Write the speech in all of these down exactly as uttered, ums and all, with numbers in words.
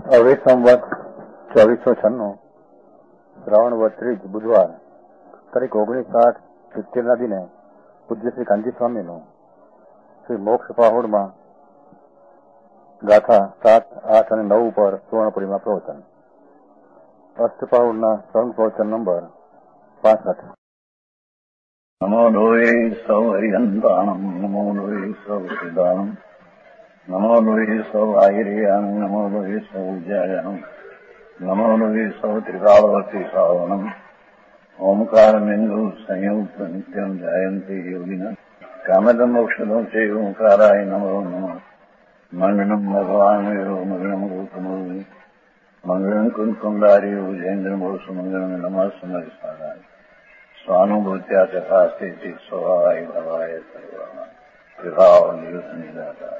હવે સંવત ચોવીસો છન્નું શ્રાવણ વદ ત્રીજ બુધવાર તારીખ ઓગણીસ આઠ સિત્તેર ના દિને પૂજ્ય શ્રી કાંજી સ્વામીનું શ્રી મોક્ષ પાહોડમાં ગાથા સાત આઠ અને નવ ઉપર સુવર્ણપુરીમાં પ્રવચન. અષ્ટપાઉડના સંઘ પ્રવચન નંબર પાસઠ. નમો લોહે સૌ હરિહંતાણમ, નમો લોહે સૌ સિદ્ધાણમ, નમો લોહે સૌ આહિર્યાન, નમો લોહે સૌ જયનમ, નમો લોહે સૌ ત્રિકાળવતી શ્રાવણમ. ઓમકાર બિંદુ સંયુક્ત નિત્યમ જાયંતી યોગિન કામદ મોક્ષદો છે ઓંકારાય નમો નમઃ. મંગલમ ભગવાન મંગલમ ગૌતમોની મંગલમ કુંકુંડારી ઉજેન્દ્ર મોક્ષ મંગલમ નમઃ સમર્થાય સ્વાનુભૂત્યા તથાસ્તિ સ્વભાવાય ભવાય સર્વા વિભાવ નિયુત નિદાતા.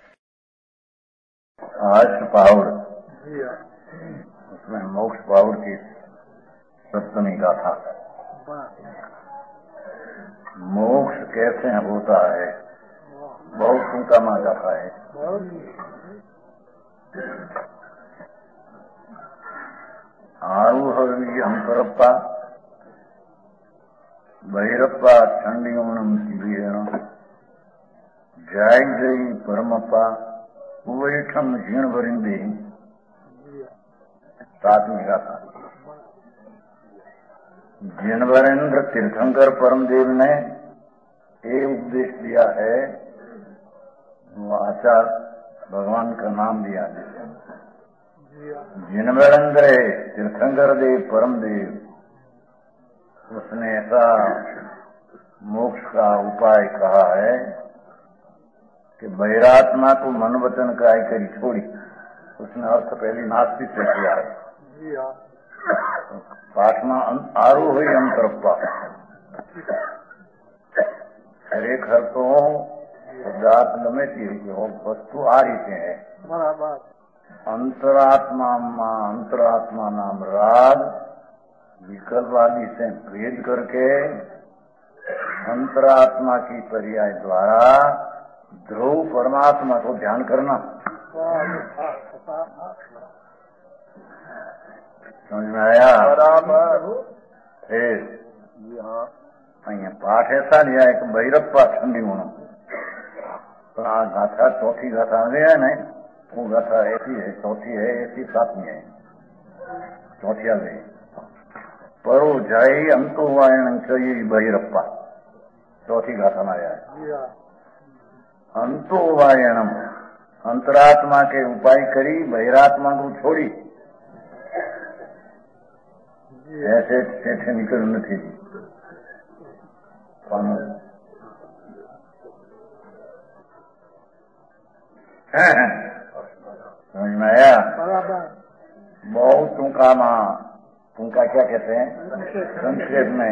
आज पाउड उसमें मोक्ष पाउड की सप्तमी गाथा. मोक्ष कैसे होता है, बहुत ऊंचा गाथा है. आरूहवी अंतरप्पा बहिरप्पा ठंडियोणम शिबिरेण जय जय परमप्पा उवैठम झीण वरिंदे. सातवीं गाथा. जिनवरेंद्र तीर्थंकर परमदेव ने ये उपदेश दिया है, वो आचार्य भगवान का नाम दिया है. जिनवरेंद्र तीर्थंकर देव परमदेव, उसने ऐसा मोक्ष का उपाय कहा है कि बहिरात्मा को मन वचन काय करी छोड़ी. उसने अर्थ पहली नास्तिक से किया है. पाठमा आरोह अंतरप्पा ખરેખર તો પદાર્થ ગમે તે વસ્તુ આ રીતે હે. अंतरात्मा अंतरात्मा नाम राग विकल्पवादी से भेद करके अंतरात्मा की पर्याय द्वारा ध्रुव परमात्मा को ध्यान करना. समझ में आया? फिर पाठ ऐसा लिया है कि भैरप्पा ठंडी होना. तो आ गाथा चौथी गाथा है नहीं, वो गाथा ऐसी है, चौथी है ऐसी, सातवीं है, चौथी आ गई. परो जाई अंतो वायण चाहिए भैरप्पा, चौथी गाथा में आया है. अंतो वायणम, अंतरात्मा के उपाय करी, बहिरात्मा को छोड़ी. ऐसे ठेठे निकल नहीं. समझ में आया? बहुत टूका मां टूका क्या कहते हैं संक्षेप में.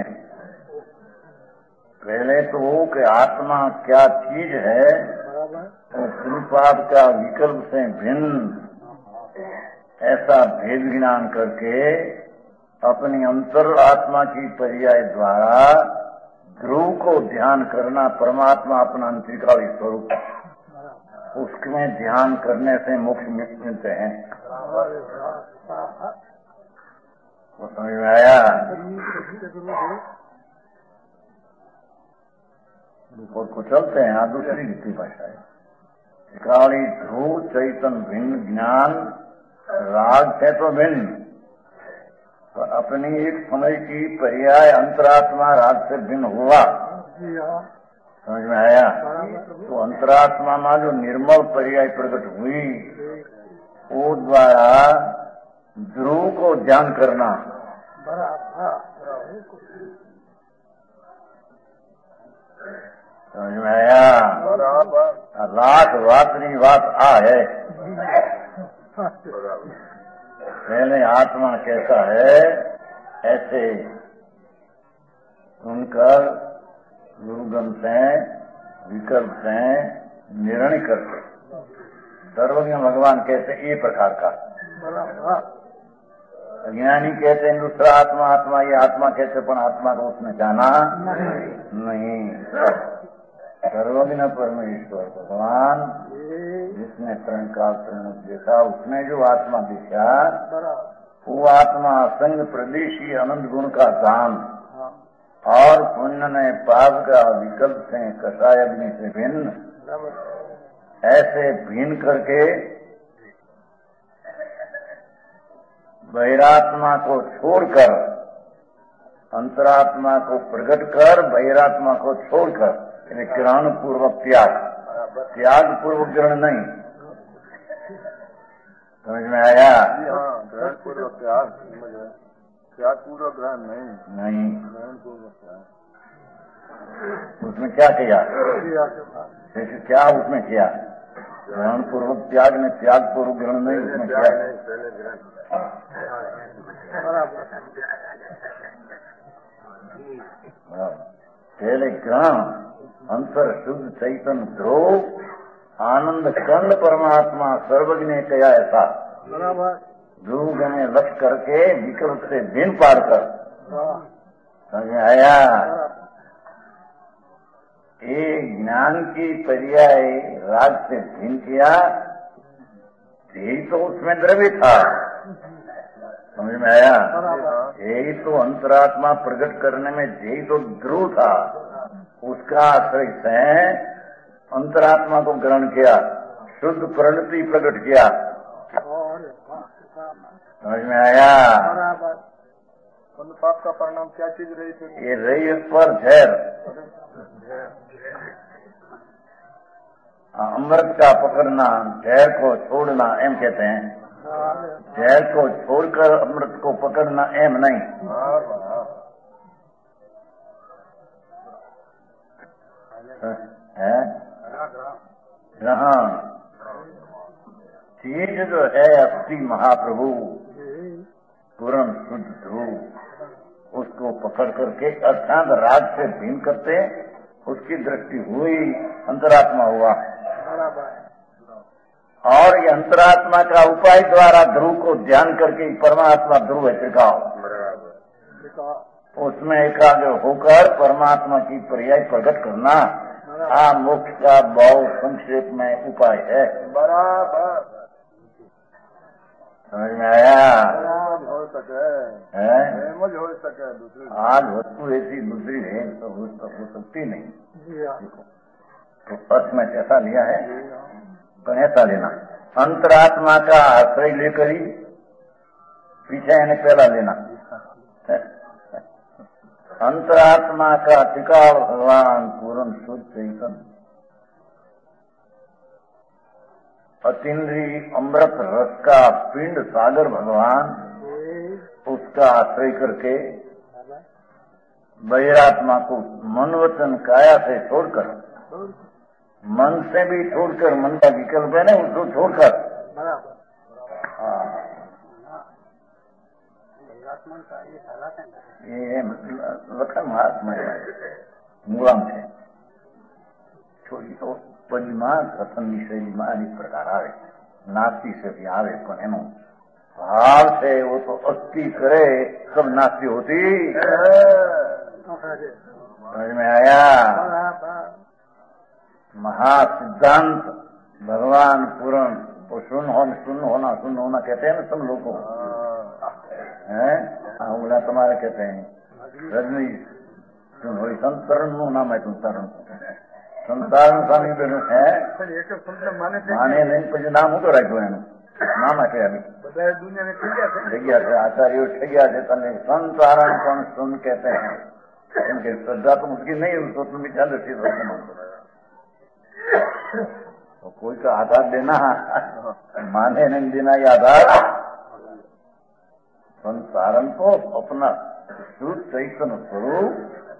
पहले तो कि आत्मा क्या चीज है, तो पुरुषाद का विकल्प से भिन्न ऐसा भेद ज्ञान करके अपनी अंतर आत्मा की पर्याय द्वारा ध्रुव को ध्यान करना. परमात्मा अपना अंतरिकाली स्वरूप, उसमें ध्यान करने से मोक्ष मिलते हैं. वो समझ में आया? ऊपर को चलते हैं. हाँ, दूसरी रीति भाषा है. काली ध्रुव चैतन भिन्न ज्ञान राग से तो भिन्न, तो अपनी एक समय की पर्याय अंतरात्मा राग से भिन्न हुआ. समझ में आया? तो अंतरात्मा में जो निर्मल पर्याय प्रकट हुई, वो द्वारा ध्रुव को ध्यान करना. समझ में आया? लाख रात्रि बात आ है. पहले आत्मा कैसा है ऐसे सुनकर गुरुगम से विकल्प से निर्णय करके सर्वज्ञ भगवान कहते ये प्रकार का. अज्ञानी कहते हैं दूसरा आत्मा आत्मा, ये आत्मा कहते पण आत्मा को उसने जाना नहीं. सर्वज्ञ परमेश्वर भगवान जिसने तरण काल तरण देखा, उसने जो आत्मा देखा, वो आत्मा संग प्रदेशी अनंत गुण का दान और पुण्य ने पाप का विकल्प से कषाय अग्नि से भिन्न, ऐसे भिन्न करके बहिरात्मा को छोड़कर अंतरात्मा को प्रकट कर, बहिरात्मा को छोड़कर, ग्रहण पूर्वक त्याग, त्याग पूर्वक ग्रहण नहीं। समझ में आया? ग्रहण पूर्वक त्याग, त्याग पूर्वक ग्रहण नहीं, नहीं ग्रहण पूर्वक त्याग। उसमें क्या किया? जैसे क्या उसमें किया? ग्रहण पूर्वक त्याग ने, त्याग पूर्वक ग्रहण नहीं, उसमें क्या? पहले ग्रहण। पहले ग्रहण, अंतर शुद्ध चैतन्य ध्रुव आनंद कंद परमात्मा सर्वज्ञ कया ऐसा ध्रुव में लक्ष्य करके विकल्प से भिन्न पार कर। समझ में आया? ये ज्ञान की पर्याय राग से भिन्न किया, यही तो उसमें द्रव्य था। समझ में आया? यही तो अंतरात्मा प्रकट करने में यही तो ध्रुव था, उसका आश्रय से अंतरात्मा को ग्रहण किया, शुद्ध प्रणति प्रकट किया। समझ में आया? पाप का परिणाम क्या चीज रही थी? ये रही पर झेर, अमृत का पकड़ना, झेर को छोड़ना एम कहते हैं। झेर को छोड़कर अमृत को पकड़ना एम नहीं। है ग्रहण चीज जो है अस्थि महाप्रभु पूर्ण शुद्ध ध्रुव, उसको पकड़ करके अर्थात राग से भिन्न करते, उसकी दृष्टि हुई, अंतरात्मा हुआ। और ये अंतरात्मा का उपाय द्वारा ध्रुव को ध्यान करके परमात्मा ध्रुव है त्रिकाल, उसमें एकाग्र होकर परमात्मा की पर्याय प्रकट करना, आ मोक्ष का बहुत संक्षेप में उपाय है। बराबर समझ में आया? हो सके है मुझ हो सके दूसरी आज वस्तु ऐसी दूसरी है तो हो सकती नहीं। तो अर्थ में कैसा लिया है तो ऐसा लेना, अंतरात्मा का आश्रय लेकर ही पीछे यानी पहला लेना। अंतरात्मा का टिकाव भगवान पूर्ण शुद्ध चैतन्य अतीन्द्रिय अमृत रस का पिंड सागर भगवान, उसका आश्रय करके बहिरात्मा को मन वचन काया से छोड़कर, मन से भी छोड़कर, मन का विकल्प है ना, उसको छोड़कर ये लखन महात्मा मूलाम છે छोड़ी तो परिमा कथनની શૈલીમાં અનેક પ્રકાર આવે, નાસ્તી से भी આવે, પણ એનો ભાવ છે वो तो अस्थि करे सब नास्ती होती। समझ में आया? महासिद्धांत भगवान पूर्ण, वो सुन हो सुन होना सुन होना कहते हैं ना सब लोगों हैं, उंगला तुम्हारे कहते हैं रजनी सुन हो, संतरण નું નામ है संतरण, संतरण स्वामी બેન है માને નહીં પછી નામ હું તો રાખ્યું એનું નામ આપે આવી દુનિયાને થઈ ગયા છે જગ્યા છે આચાર્યો થઈ ગયા છે તને સંતારણ પણ સુન कहते हैं, इनके श्रद्धा तो मुश्किल नहीं, उसको तुम विचार दृष्टि तो कोई का आधार देना माने नहीं देना ये आधार। संसारण तो अपना शुद्ध चैतन्य स्वरूप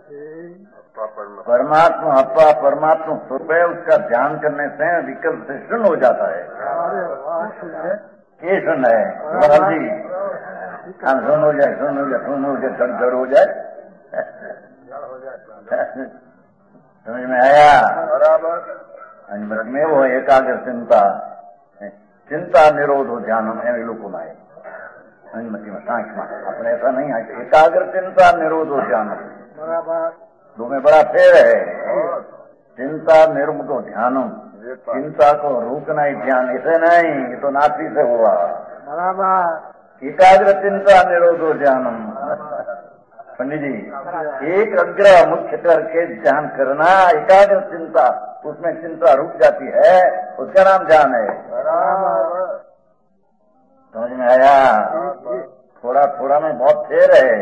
परमात्मा अपा परमात्मा स्वरूप है, उसका ध्यान करने से विकल्प से शून्य हो जाता है। ये शून्य है जी, सुन हो जाए सुन हो जाए सुन हो जाए जड़ जड़ हो जाए। समझ में आया? बराबर में वो एकाग्र चिंता चिंता निरोध हो ध्यान में लोगों में अनुमति में सांख में अपने ऐसा नहीं है, एकाग्र चिंता निरोध हो ध्यान दो में बड़ा फेर है। चिंता निरुक्त ध्यान चिंता को रोकना ही ध्यान, इसे नहीं, ये तो नासी से हुआ। बराबर। एकाग्र चिंता निरोधो ध्यानम। पंडित जी, एक अग्र मुख्य करके ध्यान करना, एकाग्र चिंता, उसमें चिंता रुक जाती है, उसका नाम ध्यान है। समझ में आया? थोड़ा थोड़ा में बहुत फेर है,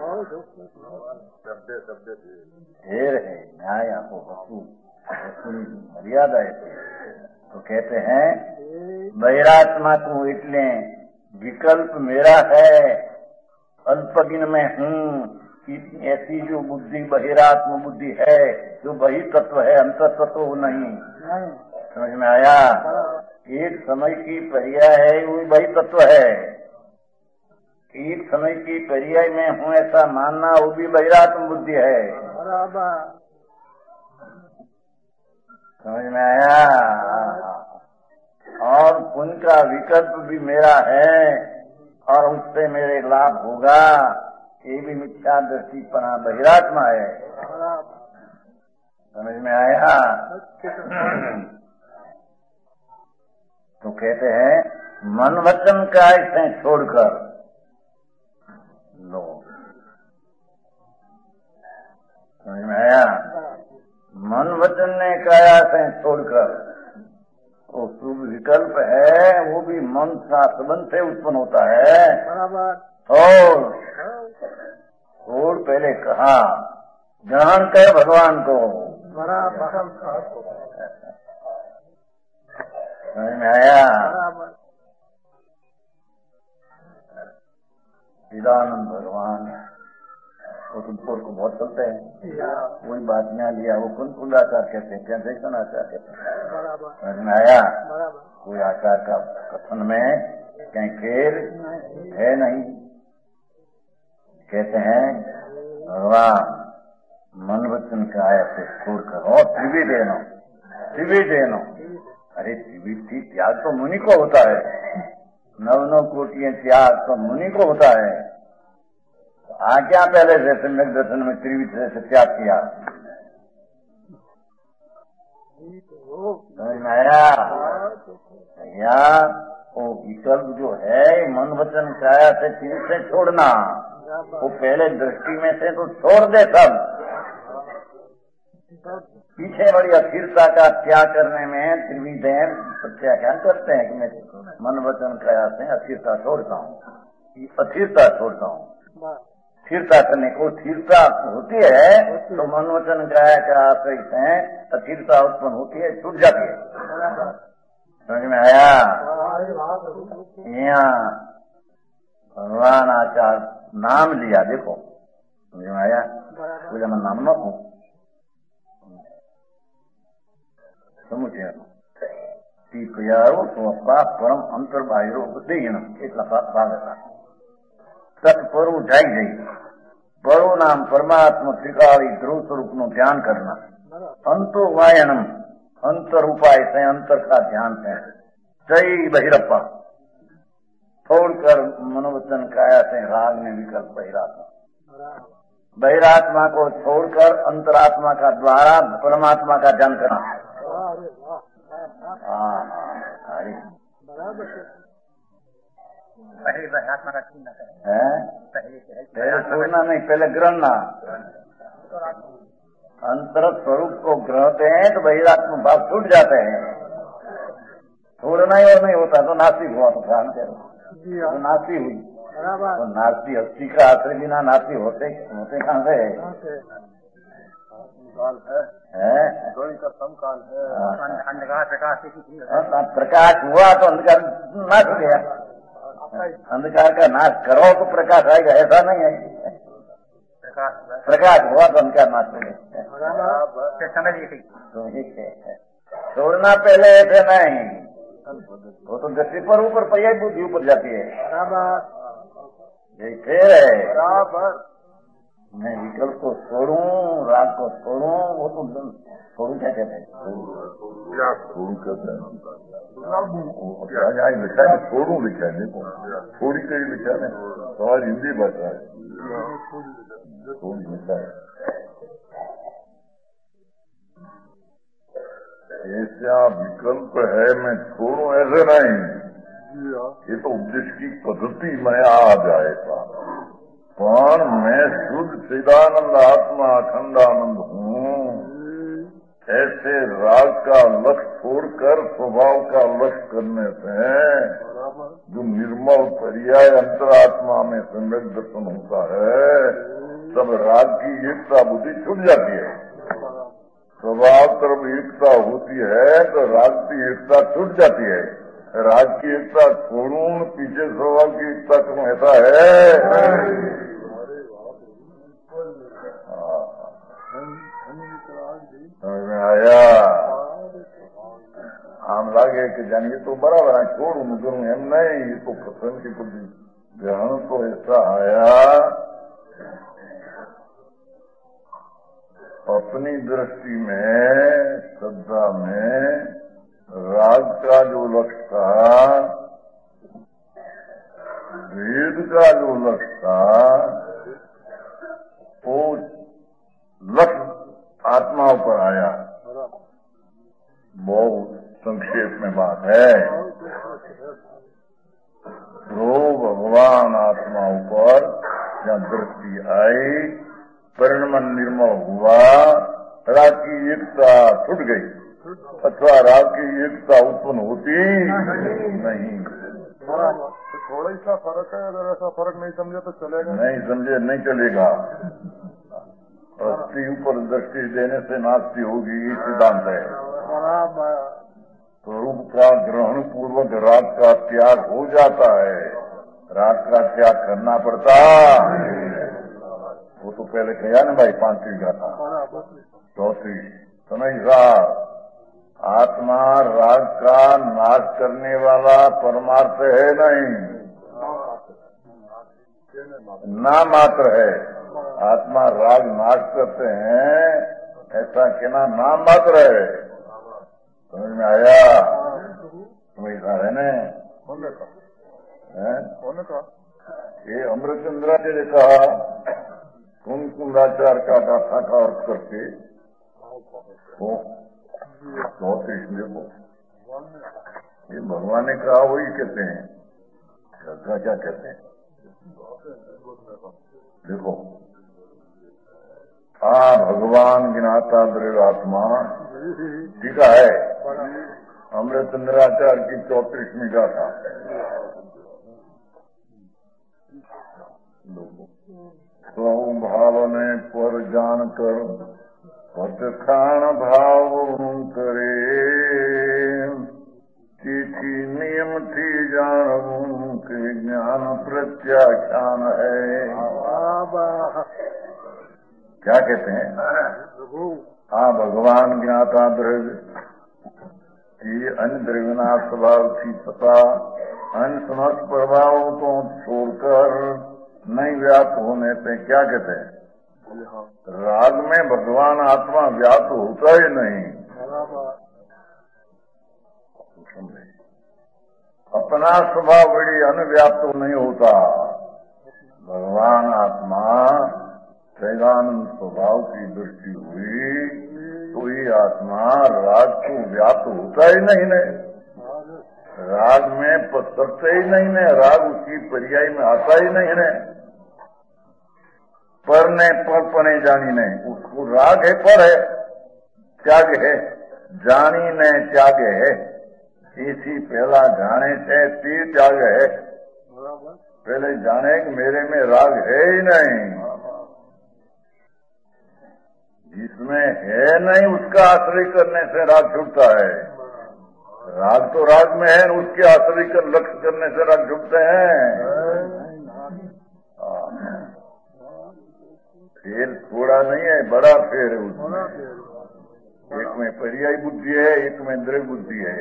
फेर है, न्याय आपको वस्तु वस्तु मर्यादा है। तो कहते हैं बहिरात्मा को इतने विकल्प मेरा है, अल्पगिन में हूँ, ऐसी जो बुद्धि बहिरात्म बुद्धि है, जो बहि तत्व है, अंतर तत्व नहीं। समझ में आया? एक समय की पर्याय है, वो बहि तत्व है। एक समय की पर्याय में हूँ ऐसा मानना, वो भी बहिरात्म बुद्धि है। समझ में आया? और पुण्य का विकल्प भी मेरा है और उससे मेरे लाभ होगा, ये भी मिथ्या दृष्टि पना बहिरात्मा है। समझ में आया? तो कहते हैं मन वचन का इसे छोड़कर लो। समझ में आया? मन वचन ने काया से छोड़कर, वो शुभ विकल्प है, वो भी मन का संबंध से उत्पन्न होता है। और और पहले कहा ग्रहण कर भगवान को। समझ में आया? चिदानंद भगवान वो तुमको को बहुत चलते हैं, वही बात में लिया, वो कौन कुल आचार कहते हैं, क्या जैसन आचार कहते हैं। समझ में आया? कोई आचार का कथन में कहीं खेल है नहीं। कहते हैं भगवान मन वचन का ऐसे छोड़ कर और त्रिविधेनो त्रिविधेनो। अरे त्रिविधि त्याग तो मुनि को होता है, नव नव कोटियां त्याग तो मुनि को होता है। आज्ञा पहले से सम्यक दर्शन में त्रिविध से त्याग किया। समझ में आया? या वो विकल्प जो है मन वचन काया से तीन से छोड़ना, वो पहले दृष्टि में से तो छोड़ दे सब। पीछे बड़ी अस्थिरता का त्याग करने में त्रिविधेन प्रत्याख्यान करते हैं कि मैं मन वचन काया से अस्थिरता छोड़ता हूँ, अस्थिरता छोड़ता हूँ। स्थिरता करने को स्थिरता होती है तो मन वचन काया का आश्रय से अस्थिरता उत्पन्न होती है, छूट जाती है। समझ में आया? यहाँ भगवान आचार नाम लिया, देखो समझ में आया? बोले मैं नाम न हूँ समुचय टीपयारो स्वपा परम अंतर बाहिरो बुद्धिहीनम એટલા ભાગ હતા। સત્પરું જાય જઈ પરો નામ પરમાત્મા ત્રિકાળી ધ્રુવ સ્વરૂપનું ध्यान करना। अंतो वायनम अंतर उपाय से अंतर का ध्यान है। जय बहिरप्पा छोड़कर मनोवचन काया से राग में विकल्प बहिरात्मा, बहिरात्मा को छोड़कर अंतरात्मा का द्वारा परमात्मा का ध्यान करना। हाँ पहले बहिरात्मा का चिन्ह है, पहले छोड़ना नहीं, पहले ग्रहणना। अंतर स्वरूप को ग्रहते हैं तो बहिरात्मा भाव छूट जाते हैं। छोड़ना ही और नहीं होता तो नास्तिक हुआ, तो ध्यान करो तो नास्ती हुई। तो नास्ती हस्ती का आश्रय बिना नास्ती होते होते कहाँ से है? समकाल है, अंधकार प्रकाश प्रकाश हुआ तो अंधकार नाश हो गया। अंधकार का नाश करो तो प्रकाश आएगा, ऐसा नहीं है। प्रकाश हुआ तो अंधकार नाश हो गया। तो ठीक है, छोड़ना पहले ऐसे नहीं, वो तो दृष्टि पर ऊपर पहिया बुद्धि ऊपर जाती है। फिर है मैं विकल्प को छोड़ूं, राग को छोड़ूं, वो तो छोड़ू क्या कहते हैं? छोड़ू कहते हैं लिखा है, छोड़ू लिखा है। देखो थोड़ी कहीं लिखा है, सवाल हिंदी भाषा है, छोड़ लिखा है। ऐसा विकल्प है मैं छोड़ू ऐसे नहीं, ये तो उपदेश की पद्धति में आ जाएगा। पर मैं शुद्ध चिदानंद आत्मा अखंडानंद हूँ, ऐसे राग का लक्ष्य छोड़कर स्वभाव का लक्ष्य करने से जो निर्मल पर्याय अंतरात्मा में सम्यक दर्शन होता है, तब राग की एकता बुद्धि छूट जाती है। स्वभाव तरफ एकता होती है तो राग की एकता छूट जाती है। राग की एकता छोड़ू पीछे स्वभाव की एकता क्यों ऐसा है? समझ में आया? आम लागे कि जानिए तो बराबर है, छोड़ू न करूँ एम नहीं, ये तो प्रसन्न की बुद्धि ग्रहण तो ऐसा आया, अपनी दृष्टि में श्रद्धा में राग का जो लक्ष्य था, वेद का जो लक्ष्य था, वो लक्ष्य आत्मा पर आया। बहुत संक्षेप में बात है, तो भगवान आत्मा ऊपर जहाँ दृष्टि आई, परिणमन निर्मल हुआ, राग की एकता छूट गई अथवा राग की एकता उत्पन्न होती नहीं। थोड़ा सा फर्क है, अगर ऐसा फर्क नहीं समझे तो चलेगा नहीं, समझे नहीं चलेगा। अस्थि ऊपर दृष्टि देने से नास्ति होगी, ये सिद्धांत है। स्वरूप का ग्रहण पूर्वक राग का त्याग हो जाता है, राग का त्याग करना पड़ता। वो तो पहले कहा ना भाई, पांचवी का था, चौथी समय साहब, आत्मा राग का नाश करने वाला परमार्थ है नहीं, ना मात्र है। आत्मा राग नाश करते हैं ऐसा कहना नाम मात्र है। समझ में आया? वैसा है न ये अमृतचंद्राचार्य ने कहा, कुंद कुंदाचार का गाथा का अर्थ करके देखो, ये भगवान ने कहा वही कहते हैं, क्या क्या कहते हैं देखो। आ भगवान गिनाता द्रव्य आत्मा, ठीक है, अमृतचंद्राचार्य की चौतीसवीं गाथा। स्वभाव भावने पर जानकर पटखान भाव करे, चिठी नियम थी जानू के ज्ञान प्रत्याख्यान है। क्या कहते हैं? हाँ, भगवान ज्ञाता द्रव्य की अन्य द्रव्यनाश स्वभाव थी तथा अन्य समस्त प्रभाव को छोड़कर नहीं व्याप्त होने पे क्या कहते हैं? राग में भगवान आत्मा व्याप्त होता ही नहीं। अपना स्वभाव बड़ी अनव्याप्त नहीं होता। भगवान आत्मा सैदानंद स्वभाव की दृष्टि हुई तो ये आत्मा राग को व्याप्त होता ही नहीं ने, राग में पसरते ही नहीं ने, राग उसकी पर्याय में आता ही नहीं ने। पर ने पर पने जानी ने, उसको राग है पर है, त्याग है, जानी ने त्याग है। इसी पहला जाने से तीर त्याग है। पहले जाने कि मेरे में राग है ही नहीं, जिसमें है नहीं उसका आश्रय करने से राग छूटता है। राग तो राग में है, उसके आश्रय कर लक्ष्य करने से राग छूटते हैं। फेर थोड़ा नहीं है, बड़ा फेर है उसमें। एक में पर्याय बुद्धि है, एक में द्रव्य बुद्धि है।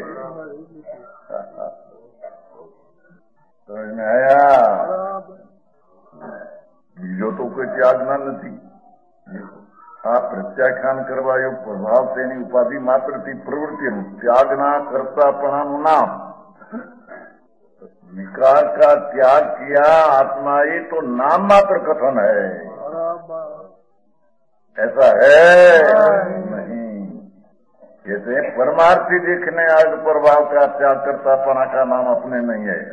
समझ में आया? बीजो तो कोई त्यागना नहीं। आ प्रत्याख्यान करवायो प्रभाव तेनी उपाधि मात्र थी प्रवृत्ति त्यागना कर्तापणाનું नाम। विकार का त्याग किया आत्मा ही तो नाम मात्र कथन है, ऐसा है नहीं। कहते हैं परमार्थी देखने आज प्रभाव का त्याग करता पना का नाम अपने नहीं है।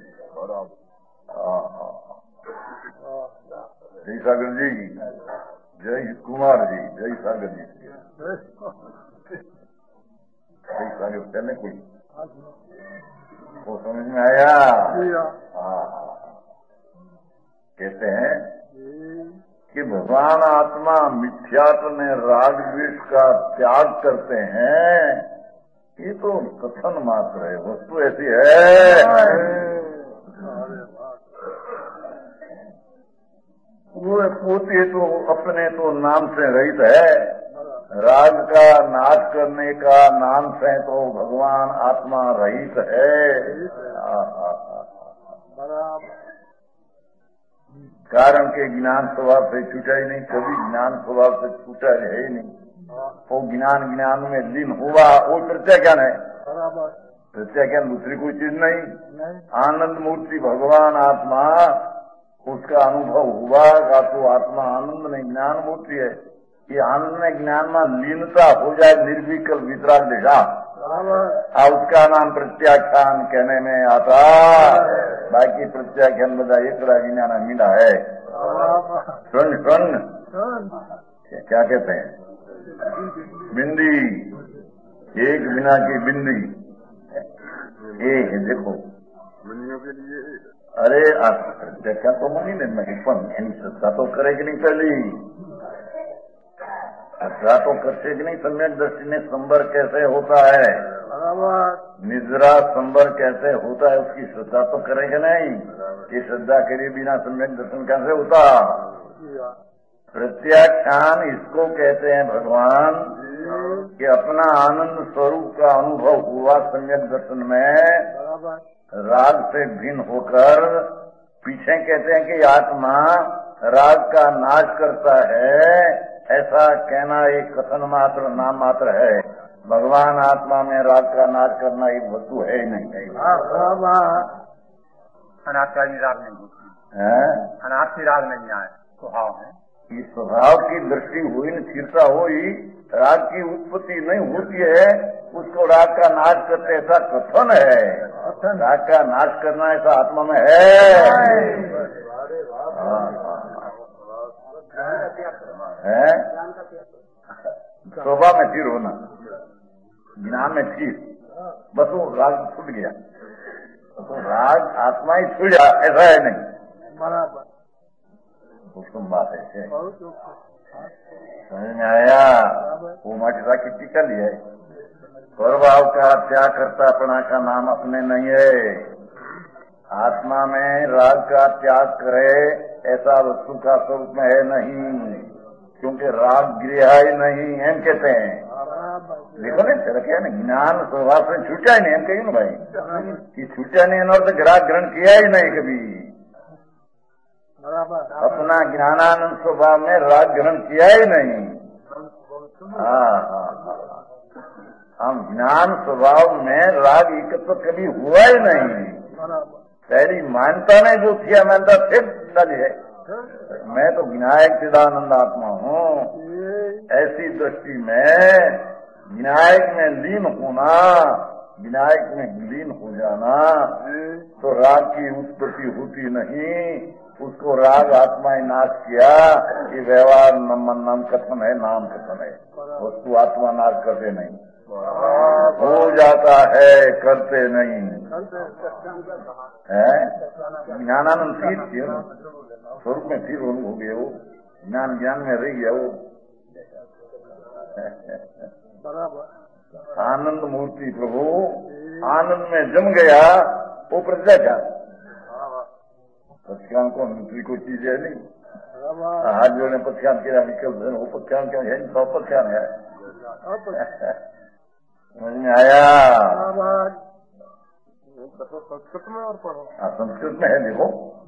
जय सागर जी, जय कुमार जी, जय सागर जी, जय सागर कहने कोई वो समझ में आया। हाँ, कहते हैं कि भगवान आत्मा मिथ्यात्व में राग द्वेष का त्याग करते हैं, ये तो कथन मात्र है, वस्तु ऐसी है। वो पोते तो अपने तो नाम से रहित है, राग का नाश करने का नाम से तो भगवान आत्मा रहित है। कारण के ज्ञान स्वभाव से छूटा ही नहीं, कभी ज्ञान स्वभाव से छूटा है ही नहीं। वो ज्ञान ज्ञान में लीन हुआ, वो प्रत्याख्यान है। प्रत्याख्यान दूसरी कोई चीज नहीं। आनंद मूर्ति भगवान आत्मा, उसका अनुभव हुआ का तो आत्मा आनंद नहीं ज्ञान मूर्ति है। ये आनंद में ज्ञान में लीनता हो जाए, निर्विकल्प वितराग दिशा, उसका नाम प्रत्याख्यान कहने में आता। बाकी प्रत्याख्यान बता एकड़ा विज्ञान मीना है। सुन सुन क्या कहते हैं, बिंदी एक बिना की बिंदी एक देखो। अरे प्रत्याख्यान तो मनी ने मैं श्रद्धा तो करेगी नहीं, पहली श्रद्धा तो करते कि नहीं। सम्यक दृष्टि में संबर कैसे होता है, निद्रा संबर कैसे होता है, उसकी श्रद्धा तो करेगा नहीं। ये श्रद्धा के लिए बिना सम्यक दर्शन कैसे होता। प्रत्याख्यान इसको कहते हैं भगवान कि अपना आनंद स्वरूप का अनुभव हुआ सम्यक दर्शन में, राग से भिन्न होकर। पीछे कहते हैं कि आत्मा राग का नाश करता है, ऐसा कहना एक कथन मात्र नाम मात्र है। भगवान आत्मा में राग का नाश करना एक वस्तु है ही नहीं। अनात्मी राग नहीं होती है, अनात्मी राग नहीं आए स्वभाव है। इस स्वभाव की दृष्टि हुई न स्थिरता हुई, राग की उत्पत्ति नहीं होती है, उसको राग का नाश करते ऐसा कथन है। राग का नाश करना ऐसा आत्मा में है। है स्वभाव में स्थिर होना, ज्ञान में स्थिर, बस वो राग छूट गया तो राग आत्मा ही छूट गया ऐसा है नहीं। बराबर उत्तम बात है। समझ में आया। वो माटिसा की टीका ली है, स्वभाव का त्याग करता अपना का नाम अपने नहीं है। आत्मा में राग का त्याग करे ऐसा वस्तु का स्वरूप में है नहीं, क्योंकि राग गृह ही नहीं हम कहते हैं। देखो ना चल क्या ना, ज्ञान स्वभाव से छूटा ही नहीं हम कही ना भाई कि छूटा नहीं और तो ग्राह ग्रहण किया ही नहीं कभी। अपना ज्ञानानंद स्वभाव में राग ग्रहण किया ही नहीं। हाँ हाँ हम ज्ञान स्वभाव में राग एकत्व तो कभी हुआ ही नहीं। पहली मान्यता ने जो किया मानता फिर नल है। मैं तो विनायक चिदानंद आत्मा हूँ, ऐसी दृष्टि में विनायक में लीन होना, विनायक में लीन हो जाना तो राग की उत्पत्ति होती नहीं। उसको राग आत्मा ही नाश किया। ये व्यवहार नाम कथन है, नाम कथन है, वस्तु आत्मा नाश करते नहीं। हो जाता है करते नहीं है। ज्ञानानंद स्थिर थे, स्वरूप में स्थिर हो गया, वो ज्ञान ज्ञान में रह गया वो। आनंद मूर्ति प्रभु आनंद में जम गया, वो प्रत्याख्यान। प्रत्याख्यान को दूसरी कोई चीज है नहीं। हाथ जोड़ने प्रत्याख्यान किया विकल्प है, वो प्रत्याख्यान क्या है, सौ प्रत्याख्यान है। समझ में आया। संस्कृत में और पढ़ो। हाँ संस्कृत में है, देखो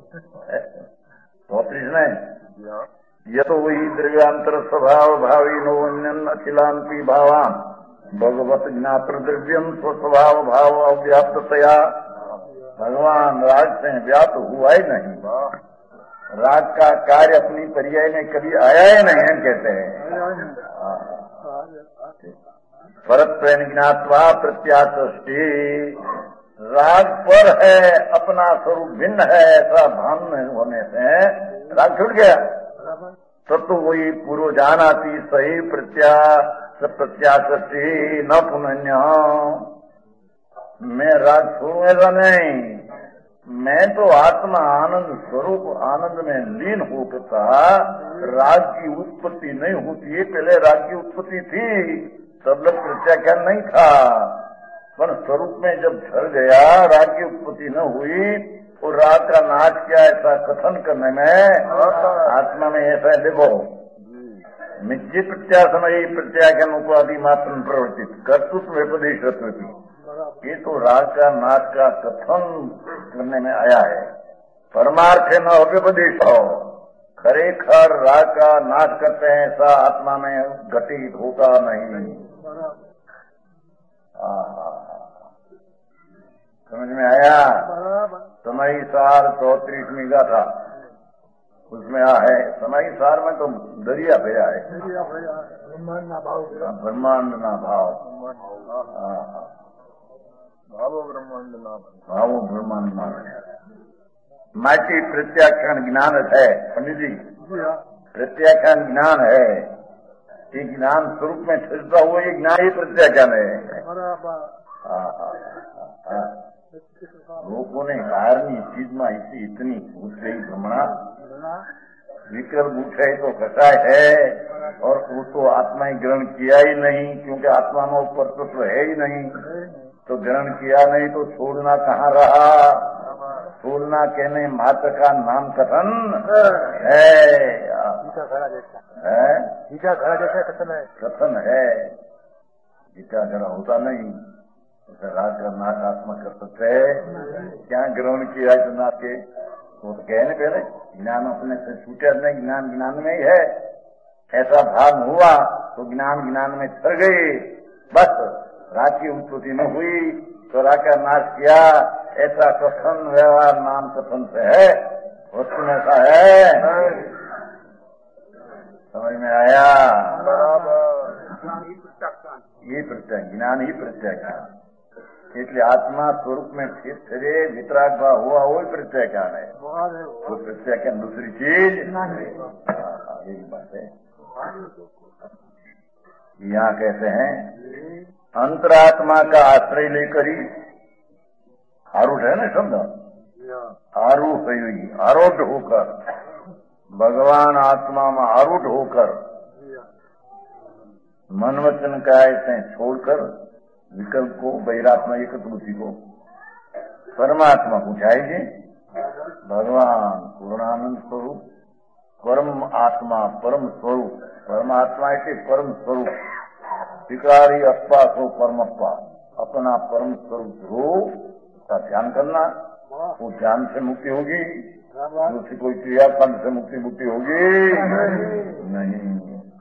तो कृष्ण ये तो वही द्रव्यांतर स्वभाव भावी नोन्यन अखिलांति भावान भगवत ज्ञात्र द्रव्यम स्वस्वभाव भाव अव्याप्तया। भगवान राग से व्याप्त हुआ ही नहीं। राग का कार्य अपनी पर्याय में कभी आया ही नहीं हम कहते हैं। परत्वेन ज्ञात्वा प्रत्यासष्टि। राग पर है, अपना स्वरूप भिन्न है, ऐसा भान होने से राग छूट गया। तब तो वही पूर्व जानाति सही प्रत्या प्रत्यासष्टि न पुनः। मैं राग छोड़ू ऐसा नहीं, मैं तो आत्मा आनंद स्वरूप आनंद में लीन होकर था। राग की उत्पत्ति नहीं होती है, पहले राग की उत्पत्ति थी, तब तक प्रत्याख्यान नहीं था। पर स्वरूप में जब झड़ गया, राग की उत्पत्ति न हुई, और राग का नाश क्या ऐसा कथन करने में आत्मा में ऐसा देखो मिज्जी प्रत्यासमयी प्रत्याख्यान उपाधि मात्र प्रवर्तित कर्तृत्व व्यपदेश रत्वती। ये तो राग का नाश का कथन करने में आया है, परमार्थ न व्यपदेश हो। खरेखर राग का नाश करते हैं ऐसा आत्मा में घटित होता नहीं। समझ में आया? समय सार चौतीसवीं का था, उसमें आ है समय सार में तो दरिया भया है, ब्रह्मांड ना भाव, ब्रह्मांड ना भाव, भावो ब्रह्मांड ना भावो ब्रह्मांड ना। माटी प्रत्याख्यान ज्ञान है पंडित जी, प्रत्याख्यान ज्ञान है। ये ज्ञान स्वरूप में ठहरता हुआ ये ज्ञान ही प्रत्याख्यान है। लोगों ने बाहरनी चीज में इसी इतनी घूस गई भ्रमणा, विकल्प उठे तो कटाय है, और वो तो आत्मा ही ग्रहण किया ही नहीं, क्योंकि आत्मा में ऊपर तत्व है ही नहीं, तो ग्रहण किया नहीं तो छोड़ना कहाँ रहा। छोड़ना कहने मात्र का नाम कथन है, गीता घड़ा जैसा कथन है, कथन है। गीता घड़ा होता नहीं, राग का नाश आत्मा कर सकते है क्या? ग्रहण किया तो नाश के वो तो कहे न पहले ज्ञान अपने से छूटे नहीं, ज्ञान ज्ञान में ही है। ऐसा भाव हुआ तो ज्ञान ज्ञान में चढ़ गई, बस राग की उत्पत्ति न हुई तो राग का नाश किया, ऐसा कथन व्यवहार नाम कथन से है, वस्तु में ऐसा है। समझ में आया? ये प्रत्यय ज्ञान ही प्रत्याख्यान, इसलिए आत्मा स्वरूप में स्थित ठहरे, वितराग भाव हुआ वही प्रत्याख्यान है, वो प्रत्याख्यान दूसरी चीज यही बात है। यहाँ कहते हैं अंतरात्मा का आश्रय लेकर ही आरूढ़ है ना शब्द, आरूढ़ आरूढ़ होकर भगवान आत्मा में आरूढ़ होकर मन वचन का ऐसे छोड़कर विकल्प को बहिरात्मा एक बुद्धि को परमात्मा को जाएंगे। भगवान पूर्णानंद स्वरूप परम आत्मा परम स्वरूप, परमात्मा के परम स्वरूप विकारी अप्पा सो परमप्पा, अपना परम स्वरूप हो का ध्यान करना, वो ध्यान से मुक्ति होगी, दूसरी कोई क्रियाकांड से मुक्ति मुक्ति होगी नहीं।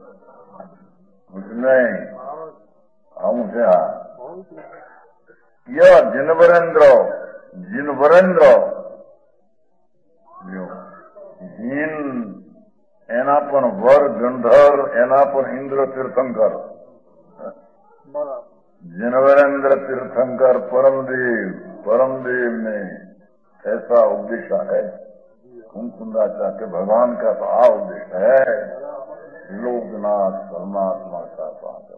उसमें हम से यह जिनवरेंद्र जिनवरेंद्र जिन एना पर वर गंधर एना पर इंद्र तीर्थंकर, जिनवरेंद्र तीर्थंकर परमदेव परमदेव ने ऐसा उपदेश है कुंकुंदाचार्य के भगवान का तो आ उपदेश है, लोकनाथ परमात्मा का पाद,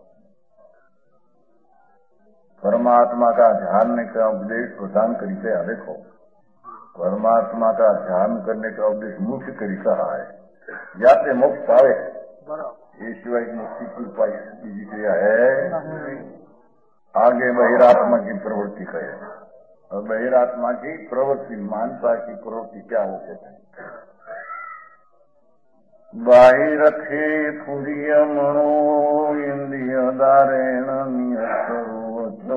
परमात्मा का ध्यान का उपदेश प्रदान करीते है। देखो परमात्मा का ध्यान करने का उपदेश मुख्य तरीका है, या तो मोक्ष पावे, ये शिवाय मुक्ति की उपाय किया है। आगे बहिरात्मा की प्रवृत्ति करे, और बहिरात्मा की प्रवृत्ति मानता की प्रवृत्ति क्या हो सकती है? बाहिरखे फुरिय मनो इंद्रिय दारेण नियतरो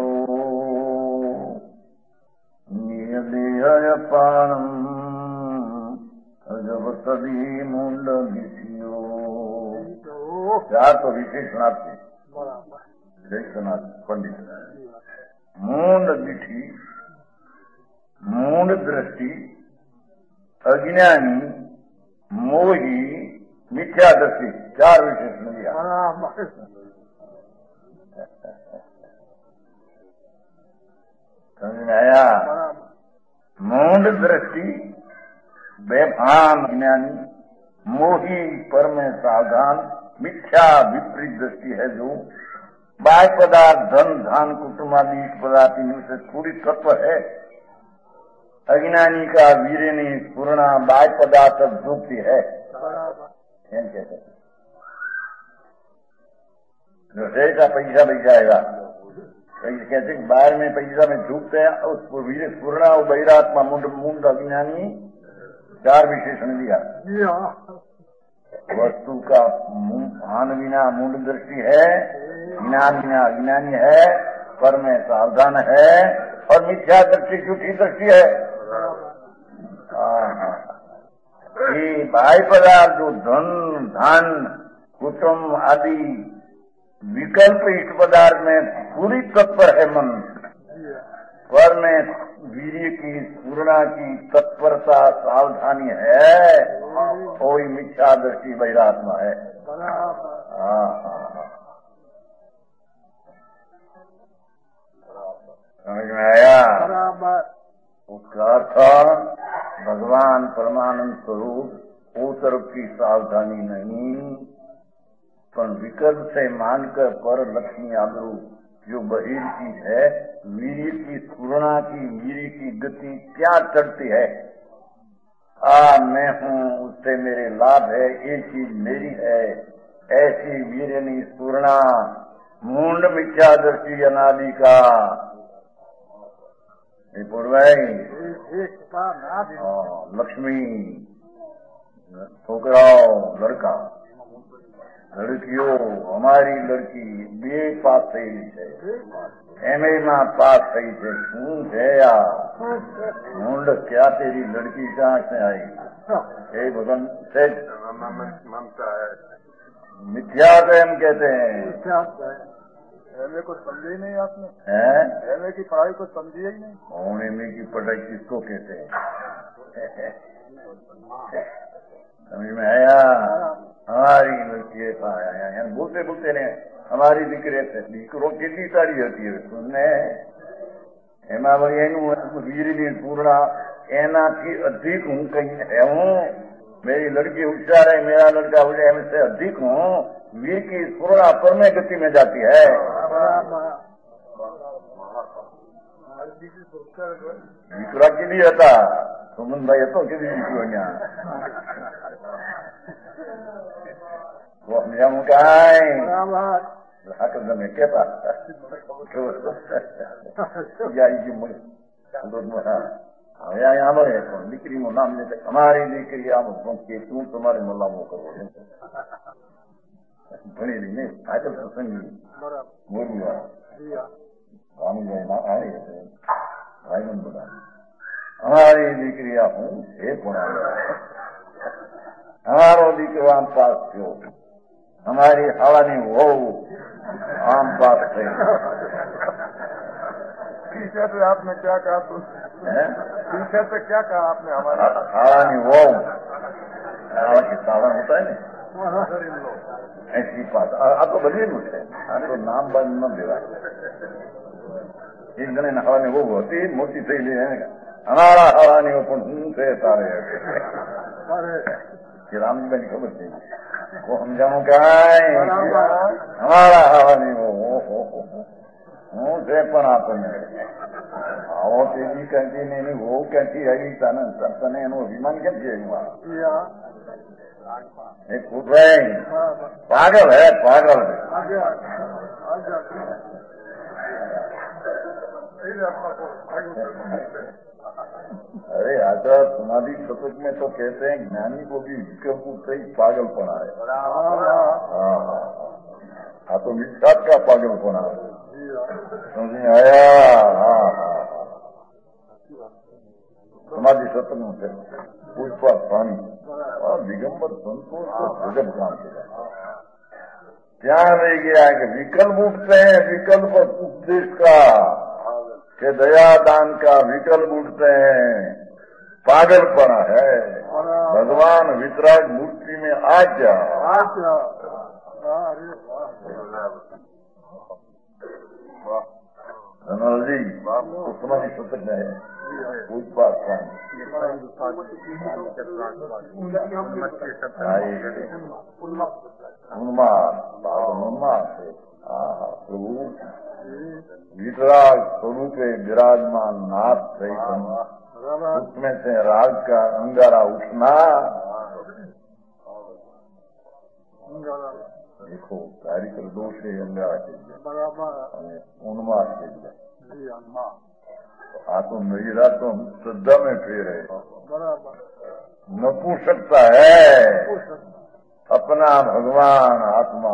नियदेय पाणम जब सदी मुंड दिशियो। चार तो विशेषणार्थ विशेषणार्थ पंडित मूंड दिठी, मूंड दृष्टि, अज्ञानी, मोही, मिथ्या दृष्टि, चार विशेषण दिया। समझ में आया? मूंड दृष्टि बेभान ज्ञानी, मोही पर में सावधान, मिथ्या विपरीत दृष्टि है जो बाह्य पदार्थ धन धान कुटुंब आदि पदार्थ इनमें से पूरी तत्व है। अज्ञानी का वीरनी पूर्णा बाह्य पदार्थ झूठी है। कहते रसोई का पैसा बच जाएगा, कहते बाहर में पैसा में झूठते हैं, उस वीर पूर्णा और बहिरात्मा मुंड मुंड अज्ञानी चार विशेषण दिया। वस्तु का भान बिना मूड दृष्टि है, ज्ञान बिना अज्ञानी है, पर में सावधान है, और मिथ्या दृष्टि झूठी दृष्टि है। ये बाह्य पदार्थ जो धन धन कुटुंब आदि विकल्प इष्ट पदार्थ में पूरी तत्पर है मन, पर में वीर्य की पूर्णा की तत्परता सावधानी है, कोई मिथ्या दृष्टि बहिरात्मा है। समझ में आया? उसका अर्थ भगवान परमानंद स्वरूप वो तरफ की सावधानी नहीं, पर विकल्प से मानकर पर लक्ष्मी आबरू जो बहिर की है, वीर्य की स्फुरणा की वीर्य की गति क्या चढ़ती है। आ मैं हूँ, उससे मेरे लाभ है, ये चीज मेरी है, ऐसी वीर्यनी स्फुरणा मूंड मिथ्या दृष्टि अनादि का लक्ष्मी छोकराओ लड़का लड़कियों हमारी लड़की बे पास थी है, एमए में पास थी है, शू है या मूंड क्या तेरी लड़की कहाँ से आई? हे भगवान से मिथ्या प्रेम कहते हैं। एमए को समझे ही नहीं आपने? एमए की पढ़ाई को समझी ही नहीं। कौन एमए की पढ़ाई किसको कहते हैं? समझ में आया? हमारी लड़की ऐसा आया बोलते बोलते ने हमारी दीकरी दीकरो કેટલી સારી હતી સુનને એમાં વળી એનું વીરની પૂર્ણા એનાથી अधिक हूँ कहीं है हूँ, मेरी लड़की होशियार है, मेरा लड़का होशियार से अधिक हूँ, वीर की पूर्णा पर में गति में जाती है। दीकरा के लिए था सुमन भाई तो के लिए वो हम क्या में कहता या यहाँ पर दीकरी નું નામ લેते हमारी दीकरी आम के तू तुम्हारे मुलामो करो भणी नहीं आजकल सत्संगी बोलिया राम जय ना आए भाई मन बोला हमारी दीकरी हूँ हे पुणा हमारो दीकरो आम पास थो, हमारी हवानी वो आम पास थे। पीछे से आपने क्या कहा? तो पीछे से क्या कहा आपने? हमारा हवानी वो हवा की सावन होता है ना, ऐसी बात आ तो बदली है, आ तो नाम बंद न देवा। एक जने हवानी वो होती मोटी थी ली है, हमारा हवानी वो पण हूँ थे तारे राम जी की खबर थी वो हम जाऊँ क्या हमारा हवानी वो हूँ थे पण आपने આવો તેજી कहती नहीं वो कहती है तने तने એનું અભિમાન કેમ છે? खुद पागल है, पागल है। अरे आजा समाधि शतक में तो कहते हैं ज्ञानी को भी विकल्प से ही पागलपना है। हाँ हाँ तो मिथ्यात का पागलपना है, समझ में आया? हाँ हाँ समाधि शतक में पुष्पा पानी और दिगंबर संतोष को भजन काम किया। क्या रह गया कि विकल्प उठते हैं, विकल्प उपदेश का के दया दान का विकल्प उठते हैं, पागलपना है। भगवान वितराग मूर्ति में आ क्या धनलाल जी तुम्हारी शतक है कोई बात उन्माद उन्माद है। प्रभु वितराग स्वरूप विराजमान नाथ चैतन उसमें से राग का अंगारा उठना देखो कार्यक्रम दोष है अंगारा के लिए उन्माद के लिए आ तो मेरा तो श्रद्धा में फेर है नपुंसकता है अपना भगवान आत्मा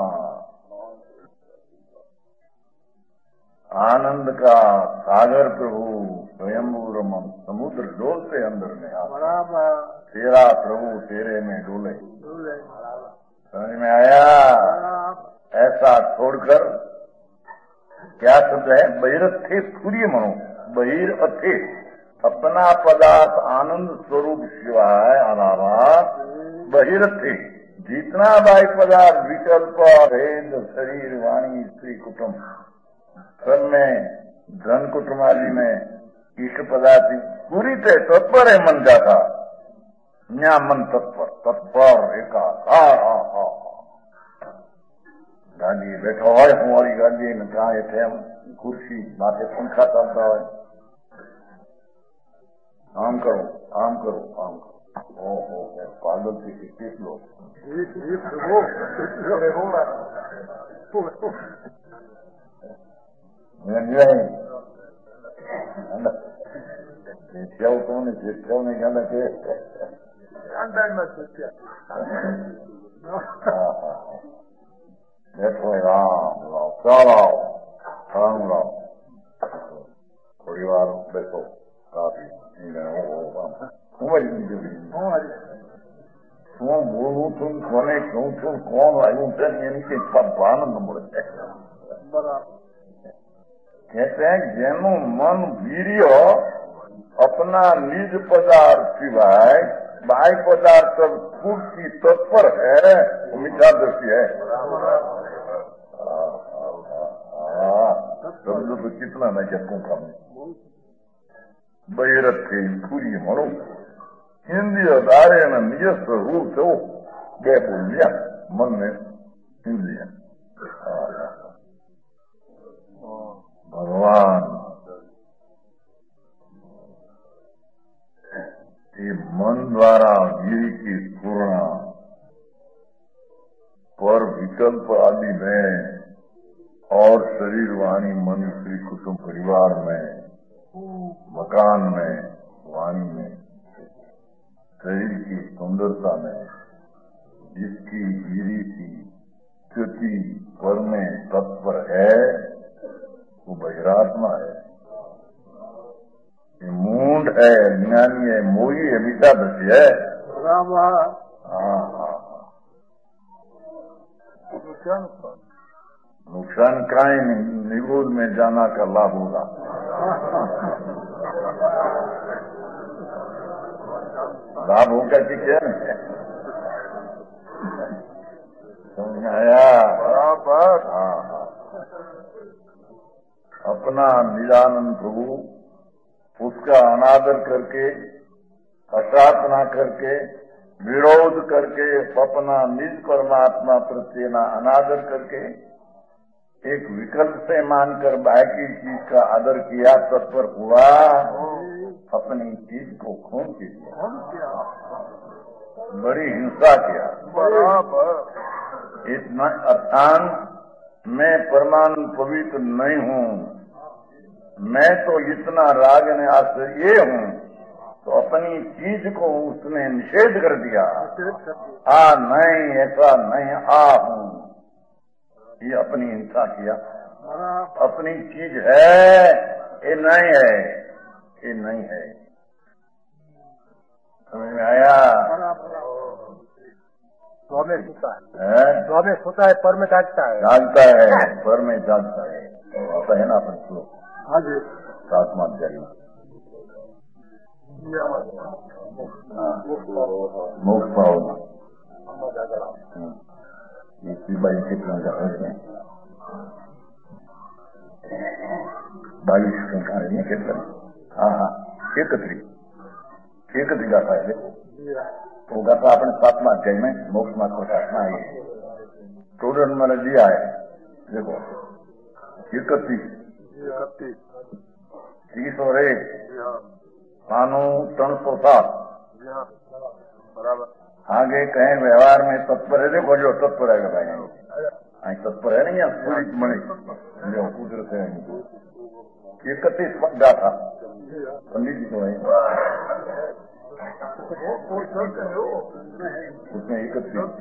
आनंद का सागर प्रभु स्वयंभू रमन समुद्र डोलते अंदर में आ तेरा प्रभु तेरे में डोले समझ में आया। ऐसा छोड़कर क्या शब्द है बहिरथे सूर्य मनो बहिर अथे अपना पदार्थ आनंद स्वरूप शिवाय अलावा बहिरथे जितना बाई पदार्थ विकल्प भेद शरीर वाणी स्त्री कुटुंब सब में धन कुटुंब आदि में इष्ट पदार्थ पूरी तरह तत्पर है मन जाता न्या मन तत्पर तत्पर एकाकार गांधी बैठा हो हमारी गांधी ने कहा थे कुर्सी माथे पंखा चलता है आम करो आम करो आम करो ओहो पागल से किस लोग ने शिक्षाओं ने कहना के बैठो राम राम चलो राम राम परिवार बैठो काफी શું બોલવું છું કોને કહું છું કોણ આવ્યું છે એની કઈ ભાન ન મળે कहते हैं જેનું મન વીર્ય अपना निज पदार्थ सिवाय बाह्य पदार्थ सब पूर्ति तत्पर है वो मिथ्या दृष्टि है। समझो तो कितना मैं जपूं का बहिरथ थे पूरी मणु इंद्रिय दारे न निज स्वरूप से गए बोल लिया मन में इंद्रिय भगवान ये मन द्वारा गिरी की स्फुरणा पर विकल्प आदि में और शरीर वाणी मन श्री कुटुंब परिवार में मकान में वाणी में शरीर की सुंदरता में जिसकी गिरी की स्थिति पर में तत्पर है वो बहिरात्मा है। मूंड है ज्ञानी है मोही है मिटा दसी है। हाँ हाँ नुकसान काई नहीं निगोद में जाना का लाभ होगा। लाभ होगा कि क्या समझ में आया बराबर। हाँ हाँ अपना निरानंद प्रभु उसका अनादर करके हटातना करके विरोध करके अपना निज परमात्मा प्रति ना अनादर करके एक विकल्प से मानकर बाकी चीज का आदर किया तत्पर हुआ अपनी चीज को खून किया बड़ी हिंसा किया इतना अर्थान मैं परमाणु पवित्र नहीं हूँ मैं तो इतना राग ने आश्चर्य हूँ तो अपनी चीज को उसने निषेध कर दिया। आ नहीं ऐसा नहीं आ हूँ ये अपनी हिंसा किया। अपनी चीज है ये नहीं है ये नहीं है समझ में आया। स्वामी सोता है स्वामी सोता है पर में जागता है जागता है पर में जागता है आता है ना अपन श्लोक। हाँ जी सातवां अध्याय मोक्ष पाओगे इसी बाई कितना जाते हैं बाईस संख्या કેટલા હા હા એકત્રીસ એકત્રીસ ગાથા है वो गाथा अपने सातवां अध्याय में मोक्ष मार्ग को साधना आई स्टूडेंट मैंने दिया है देखो इकतीस तीस और एक मानो तीन सौ सात आगे कहें व्यवहार में तत्पर है देखो जो तत्पर है भाई અહીં તત્પર है नहीं पूरी मणि जो कुदरत है इकतीस गाथा पंडित जी तो है उसमें इकतीस